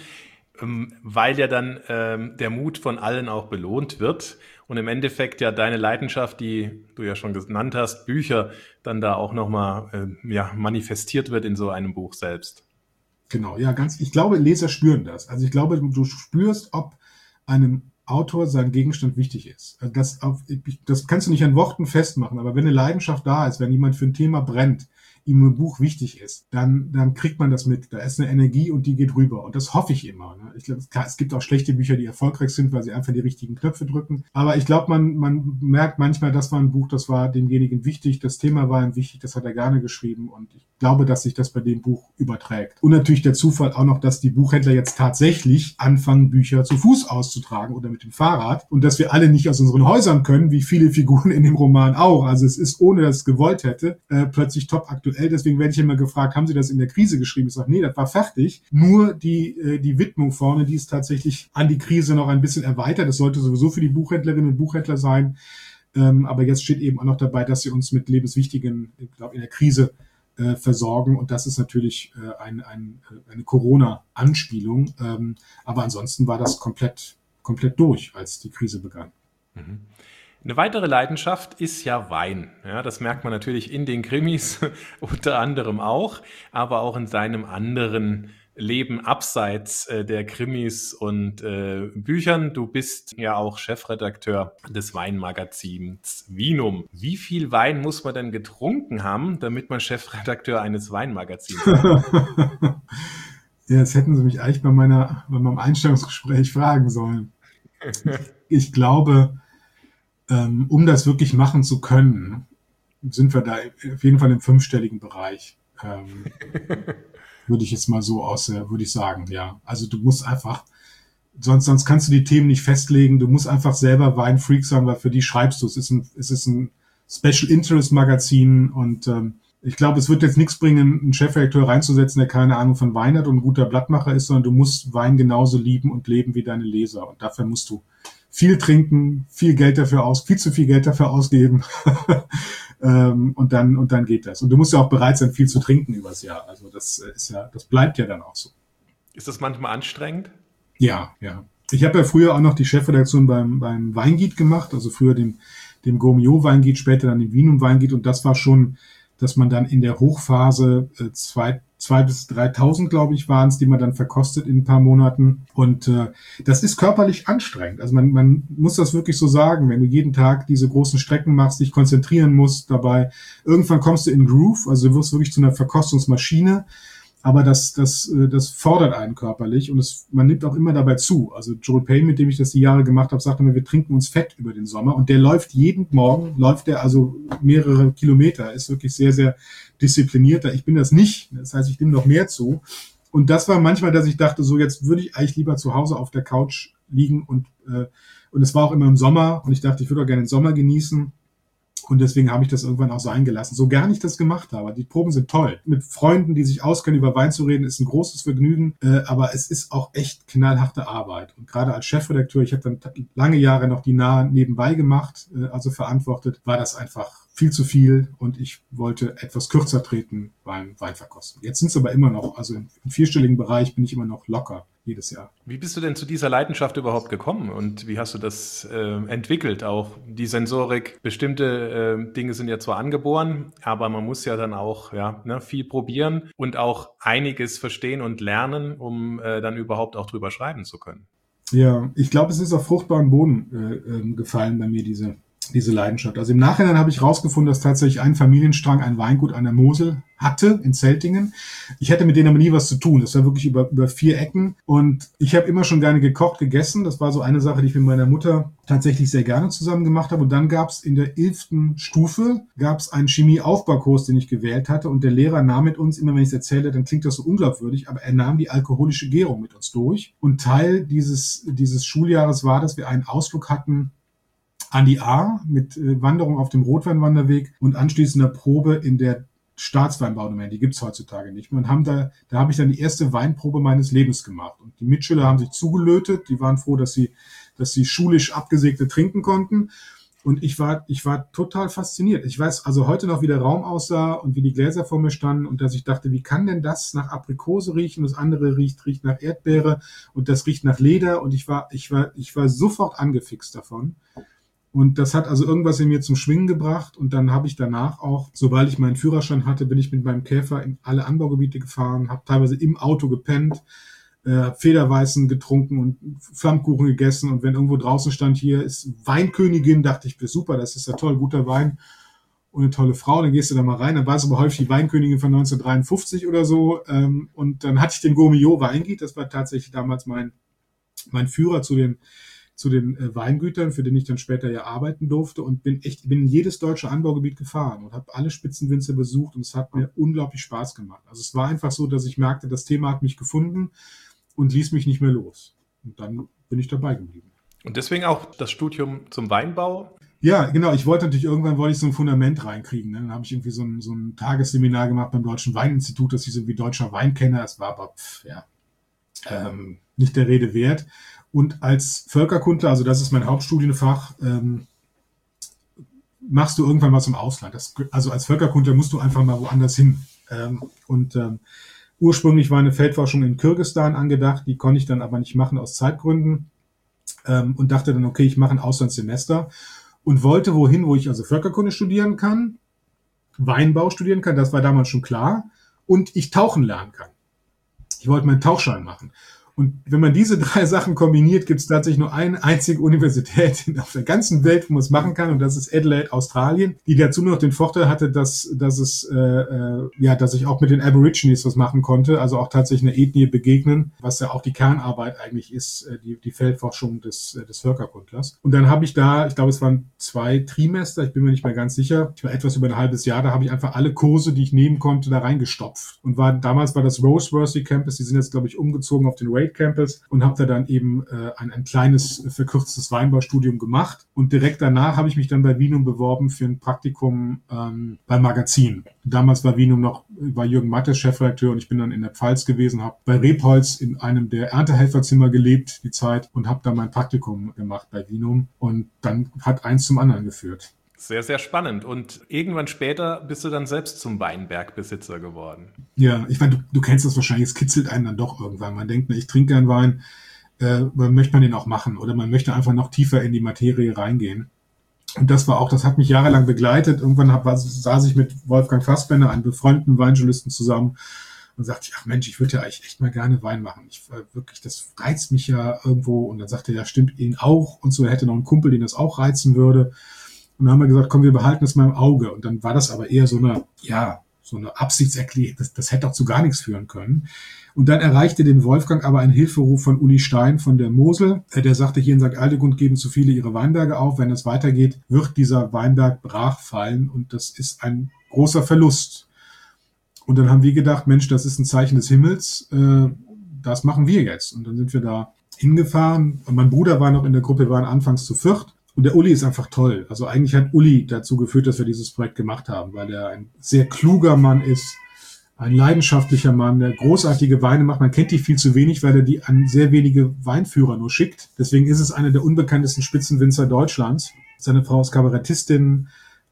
weil ja dann der Mut von allen auch belohnt wird und im Endeffekt ja deine Leidenschaft, die du ja schon genannt hast, Bücher, dann da auch nochmal manifestiert wird in so einem Buch selbst. Genau, ja, ich glaube, Leser spüren das. Also ich glaube, du spürst, ob einem Autor sein Gegenstand wichtig ist. Das kannst du nicht an Worten festmachen, aber wenn eine Leidenschaft da ist, wenn jemand für ein Thema brennt, ihm ein Buch wichtig ist, dann kriegt man das mit. Da ist eine Energie und die geht rüber. Und das hoffe ich immer. Ne? Ich glaube, es gibt auch schlechte Bücher, die erfolgreich sind, weil sie einfach die richtigen Knöpfe drücken. Aber ich glaube, man merkt manchmal, das war ein Buch, das war demjenigen wichtig, das Thema war ihm wichtig, das hat er gerne geschrieben. Und ich glaube, dass sich das bei dem Buch überträgt. Und natürlich der Zufall auch noch, dass die Buchhändler jetzt tatsächlich anfangen, Bücher zu Fuß auszutragen oder mit dem Fahrrad. Und dass wir alle nicht aus unseren Häusern können, wie viele Figuren in dem Roman auch. Also es ist, ohne dass es gewollt hätte, plötzlich top aktuell. Deswegen werde ich immer gefragt, haben Sie das in der Krise geschrieben? Ich sage, nee, das war fertig. Nur die Widmung vorne, die ist tatsächlich an die Krise noch ein bisschen erweitert. Das sollte sowieso für die Buchhändlerinnen und Buchhändler sein. Aber jetzt steht eben auch noch dabei, dass sie uns mit lebenswichtigen, ich glaube, in der Krise versorgen. Und das ist natürlich eine Corona-Anspielung. Aber ansonsten war das komplett durch, als die Krise begann. Mhm. Eine weitere Leidenschaft ist ja Wein. Ja, das merkt man natürlich in den Krimis unter anderem auch, aber auch in seinem anderen Leben abseits der Krimis und Büchern. Du bist ja auch Chefredakteur des Weinmagazins Vinum. Wie viel Wein muss man denn getrunken haben, damit man Chefredakteur eines Weinmagazins ist? Ja, das hätten Sie mich eigentlich bei meinem Einstellungsgespräch fragen sollen. Ich glaube, um das wirklich machen zu können, sind wir da auf jeden Fall im 5-stelligen Bereich. Würde ich jetzt mal so würde ich sagen, ja. Also du musst einfach, sonst kannst du die Themen nicht festlegen. Du musst einfach selber Weinfreak sein, weil für die schreibst du. Es ist ein Special Interest Magazin und ich glaube, es wird jetzt nichts bringen, einen Chefredakteur reinzusetzen, der keine Ahnung von Wein hat und ein guter Blattmacher ist, sondern du musst Wein genauso lieben und leben wie deine Leser. Und dafür musst du viel trinken, viel zu viel Geld dafür ausgeben. Und dann geht das. Und du musst ja auch bereit sein, viel zu trinken übers Jahr. Also das bleibt ja dann auch so. Ist das manchmal anstrengend? Ja. Ich habe ja früher auch noch die Chefredaktion beim Weinguide gemacht, also früher dem Gourmillot Weinguide, später dann dem Vinum Weinguide. Und das war schon, dass man dann in der Hochphase 2.000 bis 3.000, glaube ich, waren es, die man dann verkostet in ein paar Monaten. Und das ist körperlich anstrengend. Also man muss das wirklich so sagen, wenn du jeden Tag diese großen Strecken machst, dich konzentrieren musst dabei. Irgendwann kommst du in Groove, also du wirst wirklich zu einer Verkostungsmaschine. Aber das fordert einen körperlich und man nimmt auch immer dabei zu. Also Joel Payne, mit dem ich das die Jahre gemacht habe, sagte mir, wir trinken uns fett über den Sommer. Und der läuft jeden Morgen, also mehrere Kilometer, ist wirklich sehr, sehr disziplinierter. Ich bin das nicht. Das heißt, ich nehme noch mehr zu. Und das war manchmal, dass ich dachte, so jetzt würde ich eigentlich lieber zu Hause auf der Couch liegen und es war auch immer im Sommer und ich dachte, ich würde auch gerne den Sommer genießen. Und deswegen habe ich das irgendwann auch sein gelassen. So gern ich das gemacht habe. Die Proben sind toll. Mit Freunden, die sich auskennen, über Wein zu reden, ist ein großes Vergnügen. Aber es ist auch echt knallharte Arbeit. Und gerade als Chefredakteur, ich habe dann lange Jahre noch die Nahe nebenbei gemacht, also verantwortet, war das einfach viel zu viel. Und ich wollte etwas kürzer treten beim Weinverkosten. Jetzt sind es aber immer noch, also im 4-stelligen Bereich bin ich immer noch locker jedes Jahr. Wie bist du denn zu dieser Leidenschaft überhaupt gekommen und wie hast du das entwickelt? Auch die Sensorik, bestimmte Dinge sind ja zwar angeboren, aber man muss ja dann auch viel probieren und auch einiges verstehen und lernen, um dann überhaupt auch drüber schreiben zu können. Ja, ich glaube, es ist auf fruchtbaren Boden gefallen bei mir, diese Leidenschaft. Also im Nachhinein habe ich rausgefunden, dass tatsächlich ein Familienstrang ein Weingut an der Mosel hatte, in Zeltingen. Ich hatte mit denen aber nie was zu tun. Das war wirklich über 4 Ecken. Und ich habe immer schon gerne gekocht, gegessen. Das war so eine Sache, die ich mit meiner Mutter tatsächlich sehr gerne zusammen gemacht habe. Und dann gab es in der 11. Stufe einen Chemieaufbaukurs, den ich gewählt hatte. Und der Lehrer nahm mit uns, immer wenn ich es erzähle, dann klingt das so unglaubwürdig, aber er nahm die alkoholische Gärung mit uns durch. Und Teil dieses Schuljahres war, dass wir einen Ausflug hatten an die Ahr mit Wanderung auf dem Rotweinwanderweg und anschließender Probe in der Staatsweinbaudomäne. Die gibt's heutzutage nicht mehr. Und da habe ich dann die erste Weinprobe meines Lebens gemacht. Und die Mitschüler haben sich zugelötet. Die waren froh, dass sie schulisch Abgesägte trinken konnten. Und ich war total fasziniert. Ich weiß also heute noch, wie der Raum aussah und wie die Gläser vor mir standen und dass ich dachte, wie kann denn das nach Aprikose riechen? Das andere riecht nach Erdbeere und das riecht nach Leder. Und ich war sofort angefixt davon. Und das hat also irgendwas in mir zum Schwingen gebracht. Und dann habe ich danach auch, sobald ich meinen Führerschein hatte, bin ich mit meinem Käfer in alle Anbaugebiete gefahren, habe teilweise im Auto gepennt, Federweißen getrunken und Flammkuchen gegessen. Und wenn irgendwo draußen stand, hier ist Weinkönigin, dachte ich, super, das ist ja toll, guter Wein und eine tolle Frau. Dann gehst du da mal rein. Dann war es aber häufig die Weinkönigin von 1953 oder so. Und dann hatte ich den Gourmillot Weingut. Das war tatsächlich damals mein Führer zu den Weingütern, für den ich dann später ja arbeiten durfte und bin in jedes deutsche Anbaugebiet gefahren und habe alle Spitzenwinzer besucht und es hat mir unglaublich Spaß gemacht. Also es war einfach so, dass ich merkte, das Thema hat mich gefunden und ließ mich nicht mehr los. Und dann bin ich dabei geblieben. Und deswegen auch das Studium zum Weinbau? Ja, genau. Irgendwann wollte ich so ein Fundament reinkriegen. Ne? Dann habe ich irgendwie so ein Tagesseminar gemacht beim Deutschen Weininstitut, das hieß irgendwie Deutscher Weinkenner. Es war aber nicht der Rede wert. Und als Völkerkundler, also das ist mein Hauptstudienfach, machst du irgendwann was im Ausland. Also als Völkerkundler musst du einfach mal woanders hin. Ursprünglich war eine Feldforschung in Kirgisistan angedacht, die konnte ich dann aber nicht machen aus Zeitgründen und dachte dann, okay, ich mache ein Auslandssemester und wollte wohin, wo ich also Völkerkunde studieren kann, Weinbau studieren kann, das war damals schon klar, und ich tauchen lernen kann. Ich wollte meinen Tauchschein machen. Und wenn man diese 3 Sachen kombiniert, gibt es tatsächlich nur eine einzige Universität auf der ganzen Welt, wo man es machen kann, und das ist Adelaide, Australien, die dazu noch den Vorteil hatte, dass ich auch mit den Aborigines was machen konnte, also auch tatsächlich eine Ethnie begegnen, was ja auch die Kernarbeit eigentlich ist, die Feldforschung des Völkerkundlers. Und dann habe ich da, ich glaube, es waren 2 Trimester, ich bin mir nicht mehr ganz sicher, ich war etwas über ein halbes Jahr, da habe ich einfach alle Kurse, die ich nehmen konnte, da reingestopft. Und damals war das Roseworthy Campus, die sind jetzt, glaube ich, umgezogen auf den Campus und habe da dann eben ein kleines, verkürztes Weinbaustudium gemacht. Und direkt danach habe ich mich dann bei Vinum beworben für ein Praktikum beim Magazin. Damals war Jürgen Mattes Chefredakteur und ich bin dann in der Pfalz gewesen, habe bei Rebholz in einem der Erntehelferzimmer gelebt, die Zeit, und habe da mein Praktikum gemacht bei Vinum. Und dann hat eins zum anderen geführt. Sehr, sehr spannend. Und irgendwann später bist du dann selbst zum Weinbergbesitzer geworden. Ja, ich meine, du kennst das wahrscheinlich, es kitzelt einen dann doch irgendwann. Man denkt, ich trinke gern Wein, möchte man den auch machen oder man möchte einfach noch tiefer in die Materie reingehen. Und das hat mich jahrelang begleitet. Irgendwann saß ich mit Wolfgang Fassbender, einem befreundeten Weinjournalisten, zusammen und sagte, ach Mensch, ich würde ja eigentlich echt mal gerne Wein machen. Das reizt mich ja irgendwo. Und dann sagte er, ja, stimmt, ihn auch. Und so, er hätte noch einen Kumpel, den das auch reizen würde. Und dann haben wir gesagt, komm, wir behalten das mal im Auge. Und dann war das aber eher so eine Absichtserklärung. Das hätte auch zu gar nichts führen können. Und dann erreichte den Wolfgang aber ein Hilferuf von Uli Stein von der Mosel. Der sagte, hier in St. Aldegund geben zu viele ihre Weinberge auf. Wenn es weitergeht, wird dieser Weinberg brach fallen. Und das ist ein großer Verlust. Und dann haben wir gedacht, Mensch, das ist ein Zeichen des Himmels. Das machen wir jetzt. Und dann sind wir da hingefahren. Und mein Bruder war noch in der Gruppe, wir waren anfangs zu 4. Und der Uli ist einfach toll. Also eigentlich hat Uli dazu geführt, dass wir dieses Projekt gemacht haben, weil er ein sehr kluger Mann ist, ein leidenschaftlicher Mann, der großartige Weine macht. Man kennt die viel zu wenig, weil er die an sehr wenige Weinführer nur schickt. Deswegen ist es einer der unbekanntesten Spitzenwinzer Deutschlands. Seine Frau ist Kabarettistin,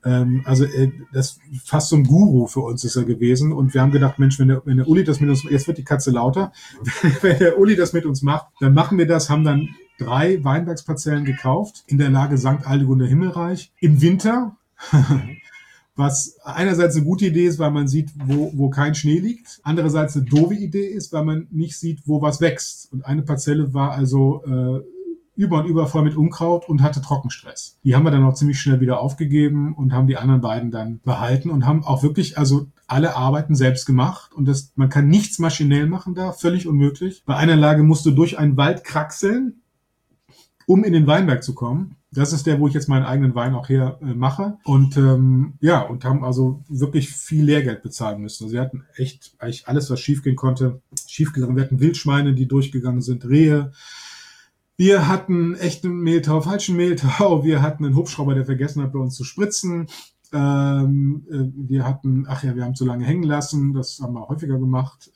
Das fast so ein Guru für uns ist er gewesen. Und wir haben gedacht, Mensch, wenn der Uli das mit uns, jetzt wird die Katze lauter, wenn der Uli das mit uns macht, dann machen wir das, haben dann 3 Weinbergsparzellen gekauft, in der Lage St. Aldegunder Himmelreich, im Winter, was einerseits eine gute Idee ist, weil man sieht, wo kein Schnee liegt, andererseits eine doofe Idee ist, weil man nicht sieht, wo was wächst. Und eine Parzelle war also über und über voll mit Unkraut und hatte Trockenstress. Die haben wir dann auch ziemlich schnell wieder aufgegeben und haben die anderen beiden dann behalten und haben auch wirklich also alle Arbeiten selbst gemacht. Und man kann nichts maschinell machen da, völlig unmöglich. Bei einer Lage musst du durch einen Wald kraxeln, um in den Weinberg zu kommen. Das ist der, wo ich jetzt meinen eigenen Wein auch her mache. Und und haben also wirklich viel Lehrgeld bezahlen müssen. Also wir hatten echt eigentlich alles, was schiefgehen konnte, schiefgegangen. Wir hatten Wildschweine, die durchgegangen sind, Rehe. Wir hatten echten Mehltau, falschen Mehltau. Wir hatten einen Hubschrauber, der vergessen hat, bei uns zu spritzen. Wir haben zu lange hängen lassen. Das haben wir häufiger gemacht.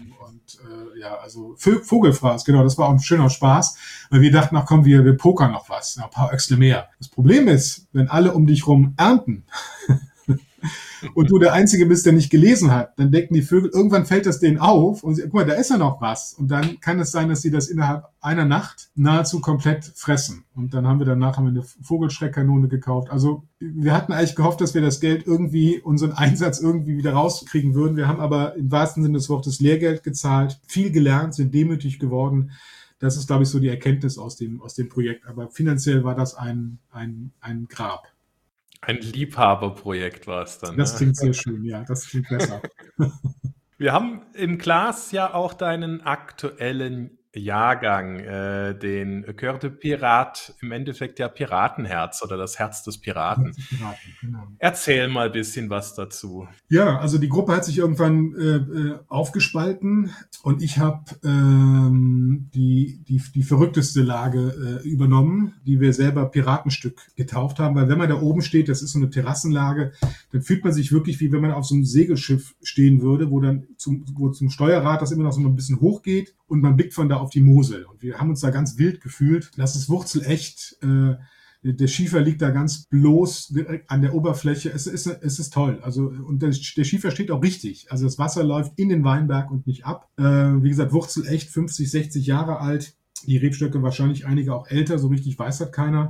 Vogelfraß, genau, das war auch ein schöner Spaß. Weil wir dachten, ach komm, wir pokern noch was. Ein paar Öchsle mehr. Das Problem ist, wenn alle um dich rum ernten, und du der Einzige bist, der nicht gelesen hat, dann denken die Vögel, irgendwann fällt das denen auf und sie, guck mal, da ist ja noch was. Und dann kann es sein, dass sie das innerhalb einer Nacht nahezu komplett fressen. Und dann haben wir eine Vogelschreckkanone gekauft. Also wir hatten eigentlich gehofft, dass wir das Geld irgendwie, unseren Einsatz irgendwie wieder rauskriegen würden. Wir haben aber im wahrsten Sinne des Wortes Lehrgeld gezahlt, viel gelernt, sind demütig geworden. Das ist, glaube ich, so die Erkenntnis aus dem Projekt. Aber finanziell war das ein Grab. Ein Liebhaberprojekt war es dann. Das klingt sehr schön, ja, das klingt besser. Wir haben im Glas ja auch deinen aktuellen Jahrgang, den Cœur de Pirate, im Endeffekt ja Piratenherz oder das Herz des Piraten. Genau. Erzähl mal ein bisschen was dazu. Ja, also die Gruppe hat sich irgendwann aufgespalten und ich habe die verrückteste Lage übernommen, die wir selber Piratenstück getauft haben, weil wenn man da oben steht, das ist so eine Terrassenlage, dann fühlt man sich wirklich wie wenn man auf so einem Segelschiff stehen würde, wo zum Steuerrad das immer noch so ein bisschen hochgeht und man blickt von da auf die Mosel. Und wir haben uns da ganz wild gefühlt. Das ist wurzelecht. Der Schiefer liegt da ganz bloß an der Oberfläche. Es ist toll. Also, und der Schiefer steht auch richtig. Also das Wasser läuft in den Weinberg und nicht ab. Wie gesagt, wurzelecht, 50, 60 Jahre alt. Die Rebstöcke wahrscheinlich einige auch älter, so richtig weiß das keiner.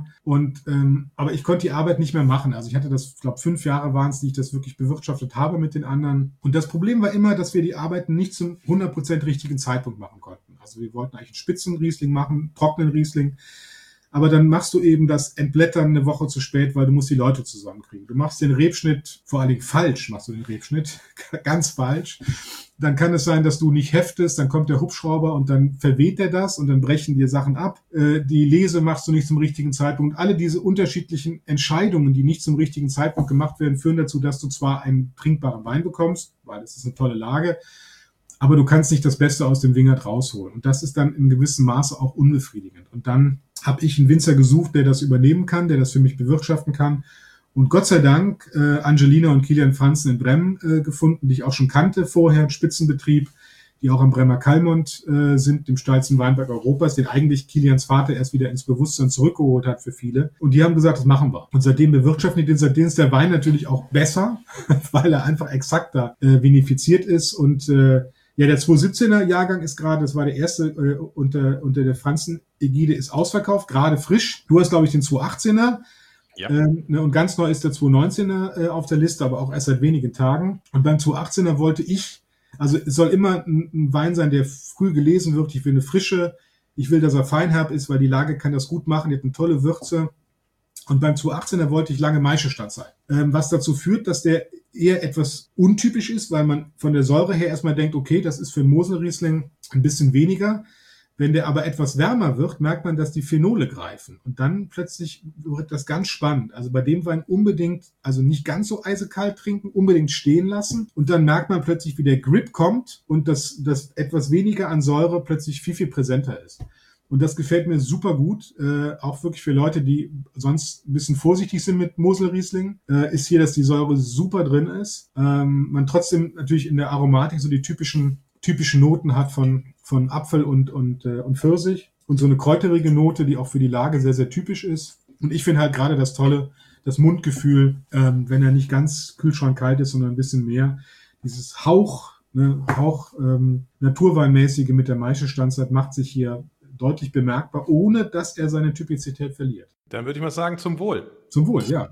Aber ich konnte die Arbeit nicht mehr machen. Also ich hatte das, ich glaube 5 Jahre waren es, die ich das wirklich bewirtschaftet habe mit den anderen. Und das Problem war immer, dass wir die Arbeiten nicht zum 100% richtigen Zeitpunkt machen konnten. Also wir wollten eigentlich einen Spitzenriesling machen, trockenen Riesling. Aber dann machst du eben das Entblättern eine Woche zu spät, weil du musst die Leute zusammenkriegen. Du machst den Rebschnitt, vor allen Dingen falsch machst du den Rebschnitt, ganz falsch. Dann kann es sein, dass du nicht heftest, dann kommt der Hubschrauber und dann verweht er das und dann brechen dir Sachen ab. Die Lese machst du nicht zum richtigen Zeitpunkt. Alle diese unterschiedlichen Entscheidungen, die nicht zum richtigen Zeitpunkt gemacht werden, führen dazu, dass du zwar einen trinkbaren Wein bekommst, weil das ist eine tolle Lage, aber du kannst nicht das Beste aus dem Wingert rausholen. Und das ist dann in gewissem Maße auch unbefriedigend. Und dann habe ich einen Winzer gesucht, der das übernehmen kann, der das für mich bewirtschaften kann. Und Gott sei Dank Angelina und Kilian Franzen in Brem gefunden, die ich auch schon kannte vorher, im Spitzenbetrieb, die auch am Bremer Kalmont sind, dem steilsten Weinberg Europas, den eigentlich Kilians Vater erst wieder ins Bewusstsein zurückgeholt hat für viele. Und die haben gesagt, das machen wir. Und seitdem bewirtschaften die den, seitdem ist der Wein natürlich auch besser, weil er einfach exakter vinifiziert ist. Und der 2017er Jahrgang ist gerade, das war der erste unter der Franzen-Ägide, ist ausverkauft, gerade frisch. Du hast, glaube ich, den 2018er. Ja. Und ganz neu ist der 2019er auf der Liste, aber auch erst seit wenigen Tagen. Und beim 2018er wollte ich, also es soll immer ein Wein sein, der früh gelesen wird. Ich will eine Frische, ich will, dass er feinherb ist, weil die Lage kann das gut machen, die hat eine tolle Würze. Und beim 2018er wollte ich lange Maischestadt sein. Was dazu führt, dass der eher etwas untypisch ist, weil man von der Säure her erstmal denkt, okay, das ist für einen Moselriesling ein bisschen weniger. Wenn der aber etwas wärmer wird, merkt man, dass die Phenole greifen. Und dann plötzlich wird das ganz spannend. Also bei dem Wein unbedingt, also nicht ganz so eisekalt trinken, unbedingt stehen lassen. Und dann merkt man plötzlich, wie der Grip kommt und das etwas weniger an Säure plötzlich viel, viel präsenter ist. Und das gefällt mir super gut, auch wirklich für Leute, die sonst ein bisschen vorsichtig sind mit Moselriesling, ist hier, dass die Säure super drin ist. Man trotzdem natürlich in der Aromatik so die typischen Noten hat von Apfel und Pfirsich und so eine kräuterige Note, die auch für die Lage sehr, sehr typisch ist. Und ich finde halt gerade das Tolle, das Mundgefühl, wenn er nicht ganz kühlschrankkalt ist, sondern ein bisschen mehr. Dieses Hauch naturweinmäßige mit der Maischestandzeit macht sich hier deutlich bemerkbar, ohne dass er seine Typizität verliert. Dann würde ich mal sagen, zum Wohl. Zum Wohl, ja.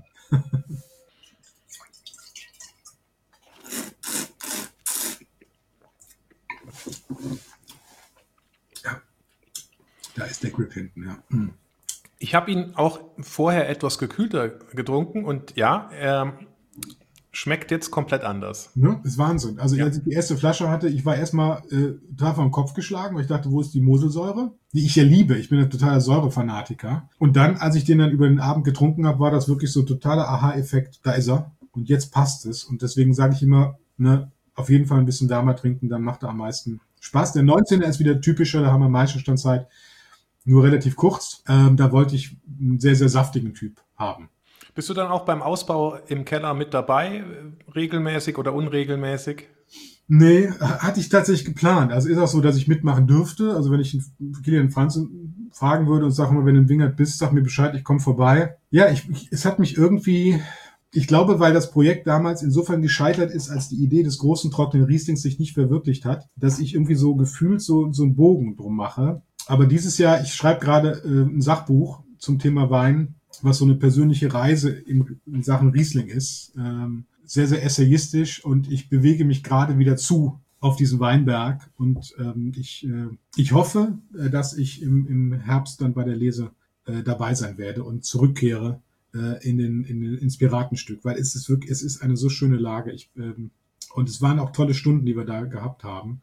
Ja, da ist der Grip hinten, ja. Ich habe ihn auch vorher etwas gekühlter getrunken und ja, er schmeckt jetzt komplett anders. Ja, ist Wahnsinn. Also als ich die erste Flasche hatte, ich war erstmal total vom Kopf geschlagen, weil ich dachte, wo ist die Moselsäure? Die ich ja liebe. Ich bin ein totaler Säurefanatiker. Und dann, als ich den dann über den Abend getrunken habe, war das wirklich so ein totaler Aha-Effekt. Da ist er. Und jetzt passt es. Und deswegen sage ich immer, ne, auf jeden Fall ein bisschen wärmer trinken, dann macht er am meisten Spaß. Der 19er ist wieder typischer, da haben wir Maischestandzeit nur relativ kurz. Da wollte ich einen sehr, sehr saftigen Typ haben. Bist du dann auch beim Ausbau im Keller mit dabei, regelmäßig oder unregelmäßig? Nee, hatte ich tatsächlich geplant. Also ist auch so, dass ich mitmachen dürfte. Also wenn ich Kilian Franzen fragen würde und sage mal, wenn du in Wingert bist, sag mir Bescheid, ich komme vorbei. Ja, es hat mich irgendwie, ich glaube, weil das Projekt damals insofern gescheitert ist, als die Idee des großen trockenen Rieslings sich nicht verwirklicht hat, dass ich irgendwie so gefühlt so einen Bogen drum mache. Aber dieses Jahr, ich schreibe gerade ein Sachbuch zum Thema Wein, was so eine persönliche Reise in Sachen Riesling ist. Sehr, sehr essayistisch und ich bewege mich gerade wieder zu auf diesen Weinberg und ich hoffe, dass ich im Herbst dann bei der Lese dabei sein werde und zurückkehre ins Piratenstück, weil es ist eine so schöne Lage. Und es waren auch tolle Stunden, die wir da gehabt haben.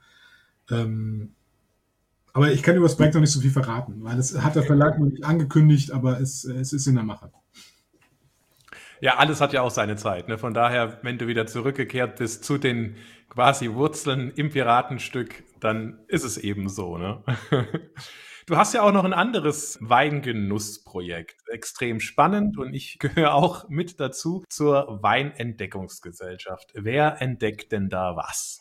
Aber ich kann über das Projekt noch nicht so viel verraten, weil das hat der Verlag noch nicht angekündigt, aber es ist in der Mache. Ja, alles hat ja auch seine Zeit. Ne? Von daher, wenn du wieder zurückgekehrt bist zu den quasi Wurzeln im Piratenstück, dann ist es eben so. Ne? Du hast ja auch noch ein anderes Weingenussprojekt. Extrem spannend und ich gehöre auch mit dazu zur Weinentdeckungsgesellschaft. Wer entdeckt denn da was?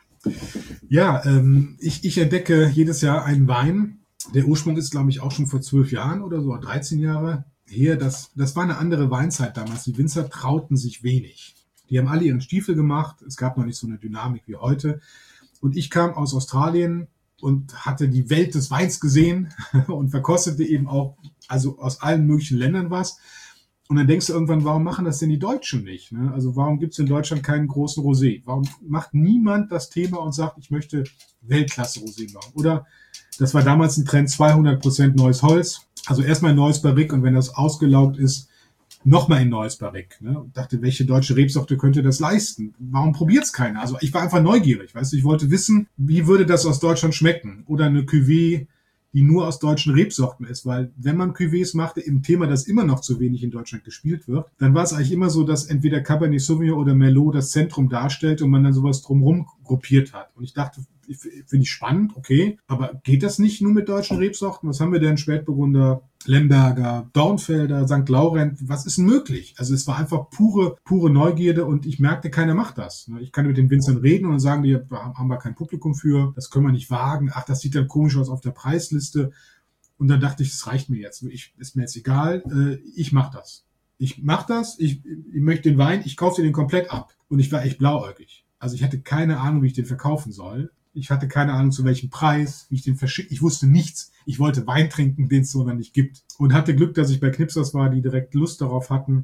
Ja, ich entdecke jedes Jahr einen Wein. Der Ursprung ist, glaube ich, auch schon vor 12 Jahren oder so, 13 Jahre her. Das war eine andere Weinzeit damals. Die Winzer trauten sich wenig. Die haben alle ihren Stiefel gemacht. Es gab noch nicht so eine Dynamik wie heute. Und ich kam aus Australien und hatte die Welt des Weins gesehen und verkostete eben auch, also aus allen möglichen Ländern was. Und dann denkst du irgendwann, warum machen das denn die Deutschen nicht? Ne? Also warum gibt es in Deutschland keinen großen Rosé? Warum macht niemand das Thema und sagt, ich möchte Weltklasse-Rosé machen? Oder das war damals ein Trend, 200% neues Holz. Also erstmal ein neues Barrique und wenn das ausgelaugt ist, nochmal ein neues Barrique. Ne? Und dachte, welche deutsche Rebsorte könnte das leisten? Warum probiert es keiner? Also ich war einfach neugierig. Weißt du, ich wollte wissen, wie würde das aus Deutschland schmecken? Oder eine Cuvée, die nur aus deutschen Rebsorten ist, weil wenn man Cuvées machte, im Thema, das immer noch zu wenig in Deutschland gespielt wird, dann war es eigentlich immer so, dass entweder Cabernet Sauvignon oder Merlot das Zentrum darstellt und man dann sowas drumherum gruppiert hat. Und ich dachte, finde ich spannend, okay, aber geht das nicht nur mit deutschen Rebsorten? Was haben wir denn? Spätburgunder, Lemberger, Dornfelder, St. Laurent, was ist denn möglich? Also es war einfach pure Neugierde und ich merkte, keiner macht das. Ich kann mit den Winzern reden und dann sagen die, haben wir kein Publikum für, das können wir nicht wagen, ach, das sieht dann komisch aus auf der Preisliste. Und dann dachte ich, das reicht mir jetzt. Ist mir jetzt egal, ich mache das. Ich möchte den Wein, ich kaufe den komplett ab. Und ich war echt blauäugig. Also ich hatte keine Ahnung, wie ich den verkaufen soll. Ich hatte keine Ahnung, zu welchem Preis, wie ich den verschicke. Ich wusste nichts. Ich wollte Wein trinken, den es so noch nicht gibt. Und hatte Glück, dass ich bei Knipsers war, die direkt Lust darauf hatten,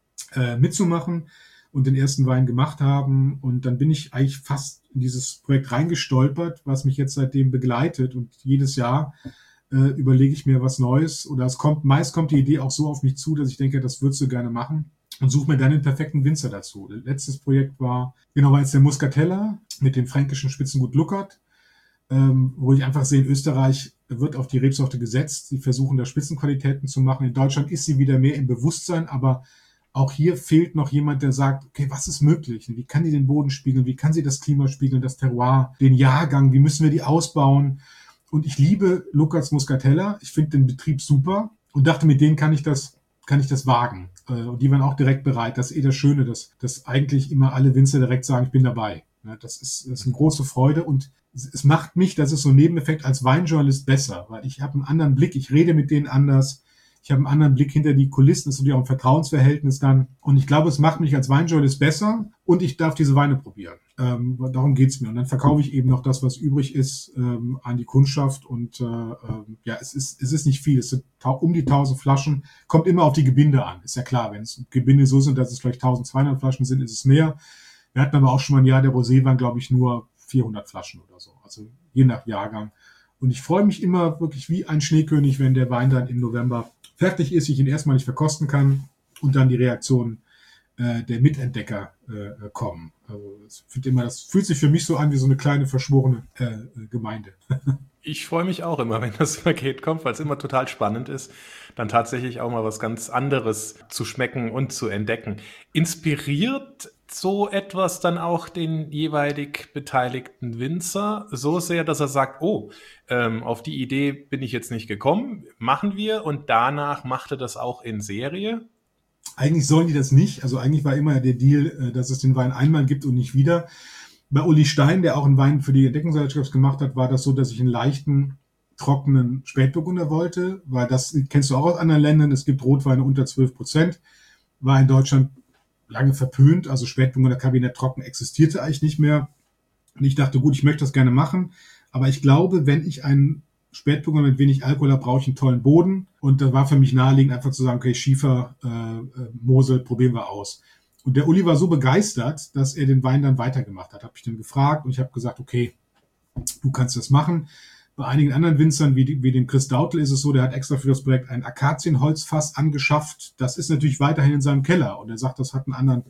mitzumachen und den ersten Wein gemacht haben. Und dann bin ich eigentlich fast in dieses Projekt reingestolpert, was mich jetzt seitdem begleitet. Und jedes Jahr überlege ich mir was Neues. Oder meist kommt die Idee auch so auf mich zu, dass ich denke, das würdest du gerne machen. Und suche mir dann den perfekten Winzer dazu. Letztes Projekt war jetzt der Muscatella mit dem fränkischen Spitzengut Luckert, wo ich einfach sehe, in Österreich wird auf die Rebsorte gesetzt. Sie versuchen da Spitzenqualitäten zu machen. In Deutschland ist sie wieder mehr im Bewusstsein, aber auch hier fehlt noch jemand, der sagt, okay, was ist möglich? Wie kann die den Boden spiegeln? Wie kann sie das Klima spiegeln, das Terroir, den Jahrgang? Wie müssen wir die ausbauen? Und ich liebe Luckerts Muscatella. Ich finde den Betrieb super und dachte, mit denen kann ich das wagen. Und die waren auch direkt bereit. Das ist das Schöne, dass eigentlich immer alle Winzer direkt sagen, ich bin dabei. Das ist eine große Freude und es macht mich, das ist so ein Nebeneffekt, als Weinjournalist besser, weil ich habe einen anderen Blick, ich rede mit denen anders, Ich habe einen anderen Blick hinter die Kulissen, das ist natürlich auch ein Vertrauensverhältnis dann. Und ich glaube, es macht mich als Weinjournalist besser und ich darf diese Weine probieren. Darum geht's mir. Und dann verkaufe ich eben noch das, was übrig ist, an die Kundschaft. Und ja, es ist nicht viel. Es sind um die 1000 Flaschen. Kommt immer auf die Gebinde an. Ist ja klar, wenn es Gebinde so sind, dass es vielleicht 1200 Flaschen sind, ist es mehr. Wir hatten aber auch schon mal ein Jahr, der Rosé waren, glaube ich, nur 400 Flaschen oder so. Also je nach Jahrgang. Und ich freue mich immer wirklich wie ein Schneekönig, wenn der Wein dann im November fertig ist, ich ihn erstmal nicht verkosten kann und dann die Reaktionen der Mitentdecker kommen. Also das fühlt sich für mich so an wie so eine kleine verschworene Gemeinde. Ich freue mich auch immer, wenn das Paket kommt, weil es immer total spannend ist, dann tatsächlich auch mal was ganz anderes zu schmecken und zu entdecken. Inspiriert so etwas dann auch den jeweilig beteiligten Winzer so sehr, dass er sagt, oh, auf die Idee bin ich jetzt nicht gekommen, machen wir, und danach macht er das auch in Serie? Eigentlich sollen die das nicht. Also eigentlich war immer der Deal, dass es den Wein einmal gibt und nicht wieder. Bei Uli Stein, der auch einen Wein für die Entdeckungsgesellschaft gemacht hat, war das so, dass ich einen leichten, trockenen Spätburgunder wollte, weil das kennst du auch aus anderen Ländern. Es gibt Rotweine unter 12%, war in Deutschland lange verpönt. Also Spätburgunder Kabinett trocken existierte eigentlich nicht mehr. Und ich dachte, gut, ich möchte das gerne machen. Aber ich glaube, wenn ich einen Spätburgunder mit wenig Alkohol habe, brauche ich einen tollen Boden. Und da war für mich naheliegend, einfach zu sagen, okay, Schiefer, Mosel, probieren wir aus. Und der Uli war so begeistert, dass er den Wein dann weitergemacht hat. Habe ich dann gefragt und ich habe gesagt, okay, du kannst das machen. Bei einigen anderen Winzern, wie dem Chris Dautl, ist es so, der hat extra für das Projekt ein Akazienholzfass angeschafft. Das ist natürlich weiterhin in seinem Keller. Und er sagt, das hat eine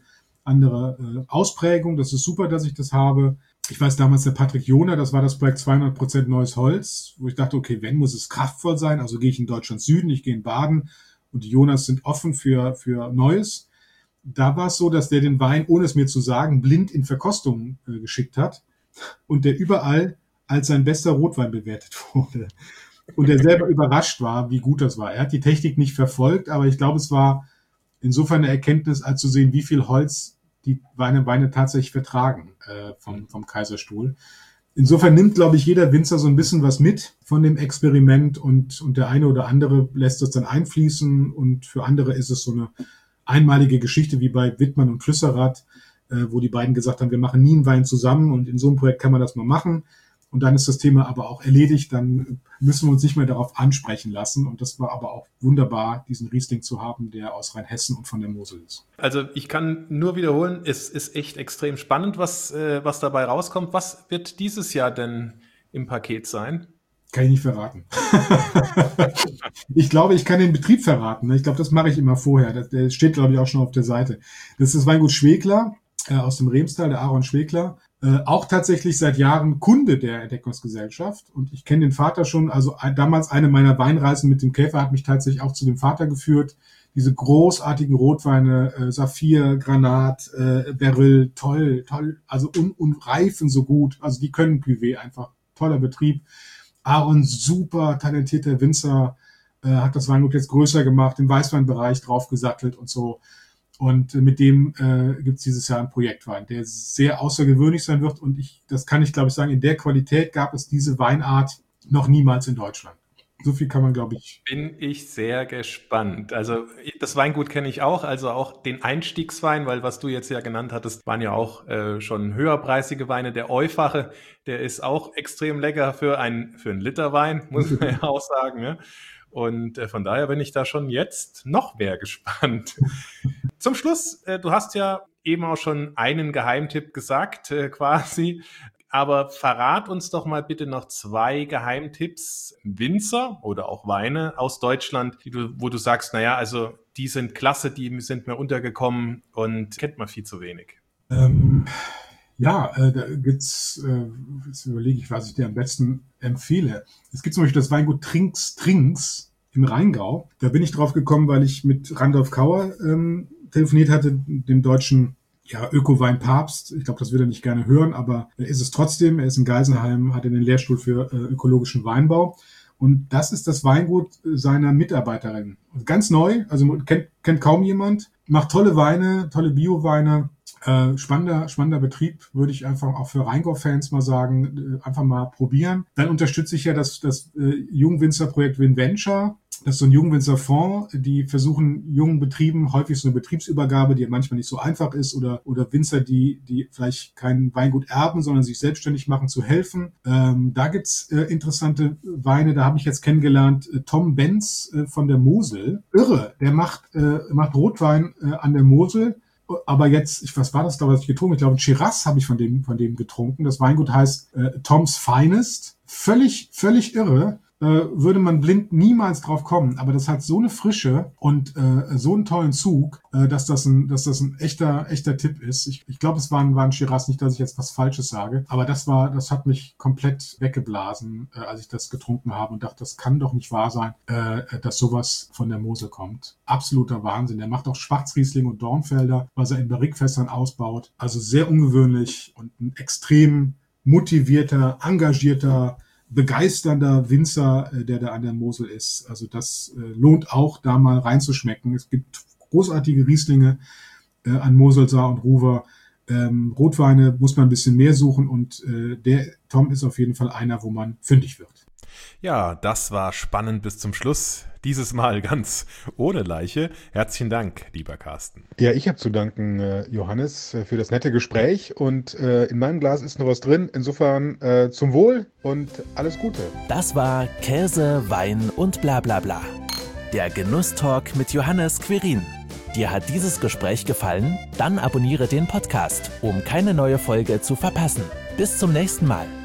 andere Ausprägung. Das ist super, dass ich das habe. Ich weiß damals, der Patrick Joner, das war das Projekt 200% neues Holz, wo ich dachte, okay, wenn, muss es kraftvoll sein. Also gehe ich in Deutschland Süden, ich gehe in Baden und die Jonas sind offen für Neues. Da war es so, dass der den Wein, ohne es mir zu sagen, blind in Verkostung geschickt hat und der überall als sein bester Rotwein bewertet wurde. Und er selber überrascht war, wie gut das war. Er hat die Technik nicht verfolgt, aber ich glaube, es war insofern eine Erkenntnis, als zu sehen, wie viel Holz die Weine tatsächlich vertragen vom Kaiserstuhl. Insofern nimmt, glaube ich, jeder Winzer so ein bisschen was mit von dem Experiment und der eine oder andere lässt es dann einfließen und für andere ist es so eine einmalige Geschichte wie bei Wittmann und Flüsserath, wo die beiden gesagt haben, wir machen nie einen Wein zusammen und in so einem Projekt kann man das mal machen. Und dann ist das Thema aber auch erledigt, dann müssen wir uns nicht mehr darauf ansprechen lassen. Und das war aber auch wunderbar, diesen Riesling zu haben, der aus Rheinhessen und von der Mosel ist. Also ich kann nur wiederholen, es ist echt extrem spannend, was dabei rauskommt. Was wird dieses Jahr denn im Paket sein? Kann ich nicht verraten. Ich glaube, ich kann den Betrieb verraten. Ich glaube, das mache ich immer vorher. Der steht, glaube ich, auch schon auf der Seite. Das ist das Weingut Schwegler aus dem Remstal, der Aaron Schwegler. Auch tatsächlich seit Jahren Kunde der Entdeckungsgesellschaft. Und ich kenne den Vater schon. Also damals eine meiner Weinreisen mit dem Käfer hat mich tatsächlich auch zu dem Vater geführt. Diese großartigen Rotweine, Saphir, Granat, Beryl, toll. Also und reifen so gut. Also die können Cuvée einfach. Toller Betrieb. Aaron, super talentierter Winzer, hat das Weingut jetzt größer gemacht, im Weißweinbereich draufgesattelt und so. Und mit dem gibt's dieses Jahr einen Projektwein, der sehr außergewöhnlich sein wird. Und das kann ich, glaube ich, sagen, in der Qualität gab es diese Weinart noch niemals in Deutschland. So viel kann man, glaube ich. Bin ich sehr gespannt. Also das Weingut kenne ich auch, also auch den Einstiegswein, weil was du jetzt ja genannt hattest, waren ja auch schon höherpreisige Weine. Der Eufache, der ist auch extrem lecker für einen Liter Wein, muss man ja auch sagen. Ne? Und von daher bin ich da schon jetzt noch mehr gespannt. Zum Schluss, du hast ja eben auch schon einen Geheimtipp gesagt, quasi. Aber verrat uns doch mal bitte noch 2 Geheimtipps, Winzer oder auch Weine aus Deutschland, wo du sagst, naja, also die sind klasse, die sind mir untergekommen und kennt man viel zu wenig. Da gibt's, jetzt überlege ich, was ich dir am besten empfehle. Es gibt zum Beispiel das Weingut Trinks im Rheingau. Da bin ich drauf gekommen, weil ich mit Randolph Kauer telefoniert hatte, dem deutschen Öko-Wein-Papst. Ich glaube, das will er nicht gerne hören, aber er ist es trotzdem. Er ist in Geisenheim, hat den Lehrstuhl für ökologischen Weinbau. Und das ist das Weingut seiner Mitarbeiterin. Ganz neu, also kennt kaum jemand. Macht tolle Weine, tolle Bio-Weine. Spannender Betrieb, würde ich einfach auch für Rheingau-Fans mal sagen, einfach mal probieren. Dann unterstütze ich ja das Jungwinzerprojekt WinVenture, Das ist so ein Jungwinzerfonds, die versuchen jungen Betrieben, häufig so eine Betriebsübergabe, die manchmal nicht so einfach ist, oder Winzer, die vielleicht kein Weingut erben, sondern sich selbstständig machen, zu helfen. Da gibt's interessante Weine, da habe ich jetzt kennengelernt, Tom Benz von der Mosel. Irre, der macht Rotwein an der Mosel. Aber jetzt, was war das da, was ich getrunken habe? Ich glaube, Shiraz habe ich von dem getrunken. Das Weingut heißt Tom's Finest. Völlig irre. Würde man blind niemals drauf kommen. Aber das hat so eine Frische und so einen tollen Zug, dass das ein echter Tipp ist. Ich glaube, es war ein Shiraz, nicht, dass ich jetzt was Falsches sage. Aber das hat mich komplett weggeblasen, als ich das getrunken habe und dachte, das kann doch nicht wahr sein, dass sowas von der Mosel kommt. Absoluter Wahnsinn. Der macht auch Schwarzriesling und Dornfelder, was er in Barrique-Fässern ausbaut. Also sehr ungewöhnlich und ein extrem motivierter, engagierter, begeisternder Winzer, der da an der Mosel ist. Also das lohnt auch, da mal reinzuschmecken. Es gibt großartige Rieslinge an Moselsaar und Ruwer. Rotweine muss man ein bisschen mehr suchen und der Tom ist auf jeden Fall einer, wo man fündig wird. Ja, das war spannend bis zum Schluss. Dieses Mal ganz ohne Leiche. Herzlichen Dank, lieber Carsten. Ja, ich habe zu danken, Johannes, für das nette Gespräch. Und in meinem Glas ist noch was drin. Insofern zum Wohl und alles Gute. Das war Käse, Wein und bla bla bla. Der Genusstalk mit Johannes Quirin. Dir hat dieses Gespräch gefallen? Dann abonniere den Podcast, um keine neue Folge zu verpassen. Bis zum nächsten Mal.